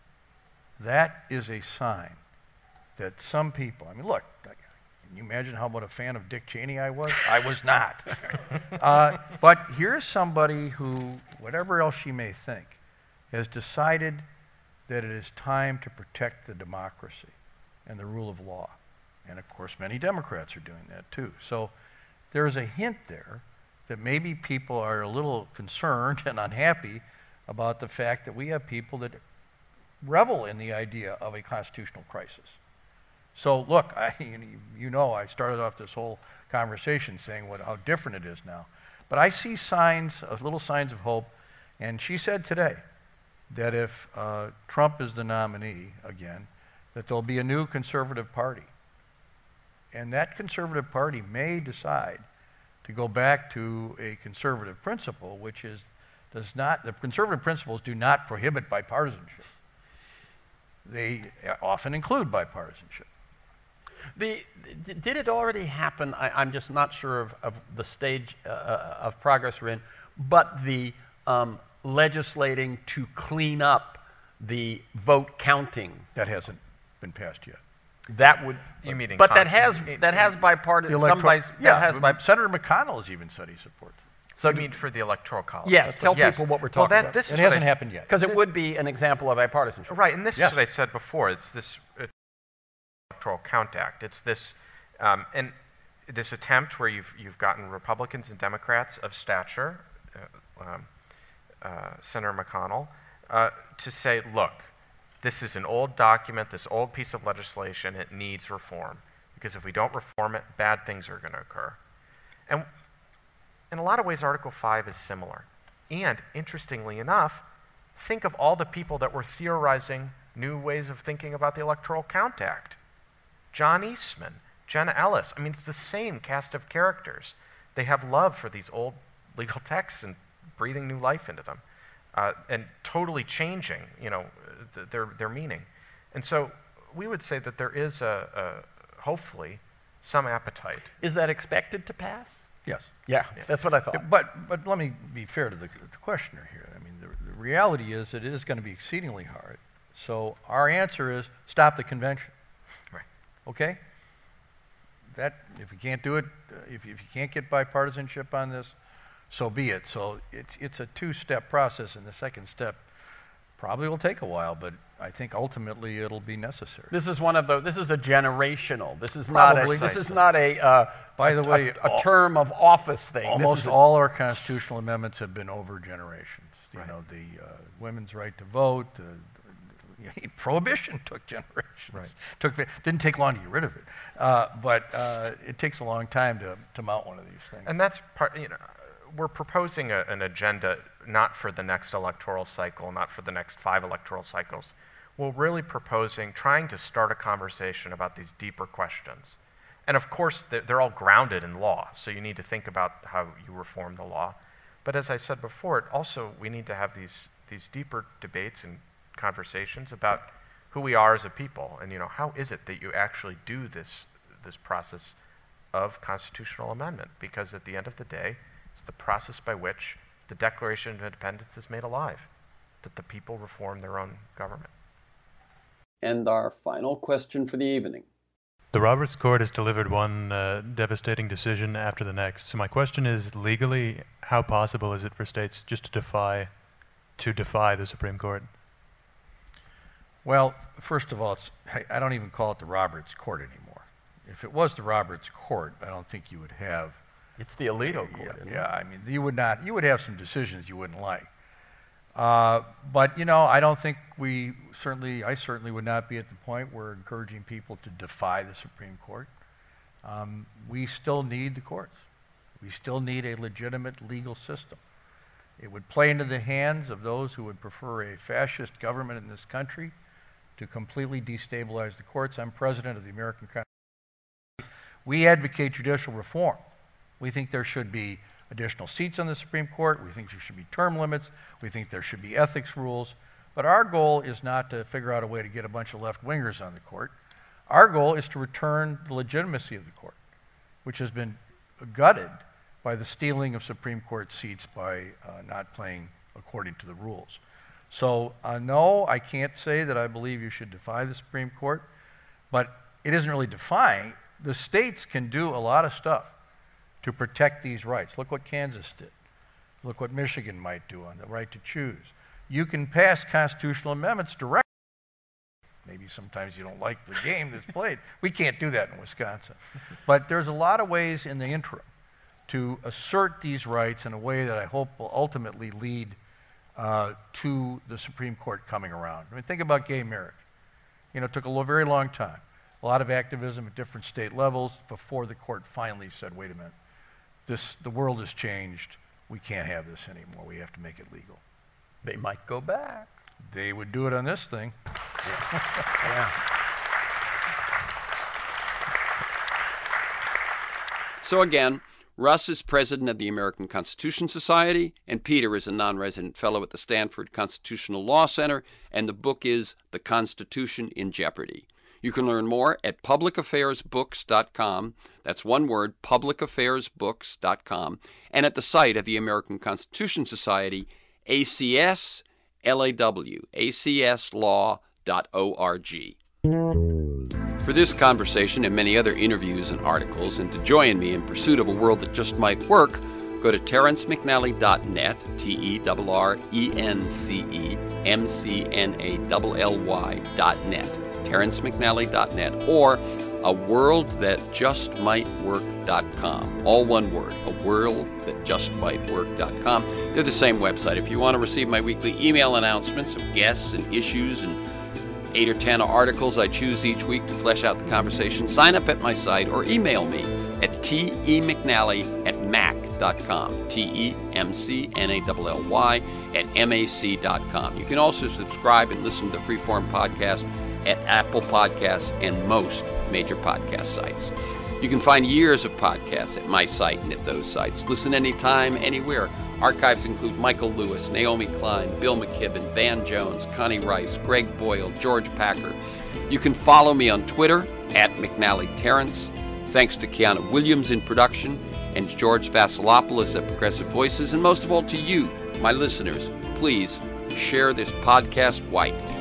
That is a sign that some people, I mean, look, can you imagine how much a fan of Dick Cheney I was? I was not. uh, but here's somebody who, whatever else she may think, has decided that it is time to protect the democracy and the rule of law. And of course, many Democrats are doing that too. So there is a hint there that maybe people are a little concerned and unhappy about the fact that we have people that revel in the idea of a constitutional crisis. So look, I, you know, I started off this whole conversation saying what, how different it is now. But I see signs, uh, little signs of hope. And she said today that if uh, Trump is the nominee again, that there'll be a new conservative party. And that conservative party may decide to go back to a conservative principle, which is, does not, the conservative principles do not prohibit bipartisanship. They often include bipartisanship. The, d- did it already happen? I, I'm just not sure of, of the stage uh, of progress we're in, but the um, legislating to clean up the vote counting. That hasn't been passed yet. That would, You mean in but that con- has in- that has The bipartisan. electoral- Somebody's yeah, that has bi- Senator McConnell has even said he supports it. So you mean for the electoral college? Yes, That's tell what- yes. people what we're Well, talking that, about. This It is what hasn't I- happened yet. because it would be an example of bipartisanship. Right, and this Yes. is what I said before. It's this uh, Electoral Count Act. It's this, um, and this attempt where you've you've gotten Republicans and Democrats of stature, uh, um, uh, Senator McConnell, uh, to say, look, this is an old document, this old piece of legislation. It needs reform because if we don't reform it, bad things are going to occur. And in a lot of ways, Article five is similar. And interestingly enough, think of all the people that were theorizing new ways of thinking about the Electoral Count Act. John Eastman, Jenna Ellis. I mean, it's the same cast of characters. They have love for these old legal texts and breathing new life into them, uh, and totally changing, you know, th- their their meaning. And so we would say that there is a, a hopefully some appetite. Is that expected to pass? Yes. Yeah, that's what I thought. But, but let me be fair to the, the questioner here. I mean, the, the reality is that it is going to be exceedingly hard. So our answer is stop the convention. Right. Okay? That, if you can't do it, uh, if, if you can't get bipartisanship on this, so be it. So it's, it's a two-step process, and the second step probably will take a while, but I think ultimately it'll be necessary. This is one of those. This is a generational. This is not Probably. a. This is not a. Uh, By the a- way, a, a all- term of office thing. This Almost is a- all our constitutional amendments have been over generations. You Right. know, the uh, women's right to vote, uh, you know, prohibition took generations. Right. Took the, didn't take long to get rid of it, uh, but uh, it takes a long time to, to mount one of these things. And that's part, you know, we're proposing a, an agenda not for the next electoral cycle, not for the next five electoral cycles. We're really proposing, trying to start a conversation about these deeper questions. And of course, they're, they're all grounded in law, so you need to think about how you reform the law. But as I said before, it also, we need to have these, these deeper debates and conversations about who we are as a people, and you know, how is it that you actually do this, this process of constitutional amendment? Because at the end of the day, it's the process by which the Declaration of Independence is made alive, that the people reform their own government. And our final question for the evening. The Roberts Court has delivered one uh, devastating decision after the next. So my question is, legally, how possible is it for states just to defy, to defy the Supreme Court? Well, first of all, it's, I, I don't even call it the Roberts Court anymore. If it was the Roberts Court, I don't think you would have. It's the Alito Yeah, Court. isn't it? yeah, I mean, you would not. You would have some decisions you wouldn't like. Uh, but you know, I don't think we certainly. I certainly would not be at the point where encouraging people to defy the Supreme Court. Um, we still need the courts. We still need a legitimate legal system. It would play into the hands of those who would prefer a fascist government in this country to completely destabilize the courts. I'm president of the American Constitution. We advocate judicial reform. We think there should be additional seats on the Supreme Court. We think there should be term limits. We think there should be ethics rules. But our goal is not to figure out a way to get a bunch of left-wingers on the court. Our goal is to return the legitimacy of the court, which has been gutted by the stealing of Supreme Court seats by uh, not playing according to the rules. So uh, no, I can't say that I believe you should defy the Supreme Court, but it isn't really defying. The states can do a lot of stuff to protect these rights. Look what Kansas did. Look what Michigan might do on the right to choose. You can pass constitutional amendments directly. Maybe sometimes you don't like the game that's played. We can't do that in Wisconsin. But there's a lot of ways in the interim to assert these rights in a way that I hope will ultimately lead uh, to the Supreme Court coming around. I mean, think about gay marriage. You know, it took a lo- very long time. A lot of activism at different state levels before the court finally said, wait a minute, this, the world has changed. We can't have this anymore. We have to make it legal. They might go back. They would do it on this thing. Yeah. yeah. So again, Russ is president of the American Constitution Society, and Peter is a non-resident fellow at the Stanford Constitutional Law Center, and the book is The Constitution in Jeopardy. You can learn more at public affairs books dot com. That's one word, public affairs books dot com. And at the site of the American Constitution Society, A C S L A W, A C S law dot org. For this conversation and many other interviews and articles, and to join me in pursuit of a world that just might work, go to terrence mcnally dot net, T E R R E N C E M C N A L L Y dot net, terrence mcnally dot net, or a world that just might work dot com. All one word, a world that just might work dot com. They're the same website. If you want to receive my weekly email announcements of guests and issues and eight or ten articles I choose each week to flesh out the conversation, sign up at my site or email me at T E mcnally at mac dot com, T E M C N A L L Y at M A C dot com. You can also subscribe and listen to the Freeform podcast at Apple Podcasts and most major podcast sites. You can find years of podcasts at my site and at those sites. Listen anytime, anywhere. Archives include Michael Lewis, Naomi Klein, Bill McKibben, Van Jones, Connie Rice, Greg Boyle, George Packer. You can follow me on Twitter at McNally Terrence. Thanks to Kiana Williams in production and George Vasilopoulos at Progressive Voices. And most of all to you, my listeners, please share this podcast widely.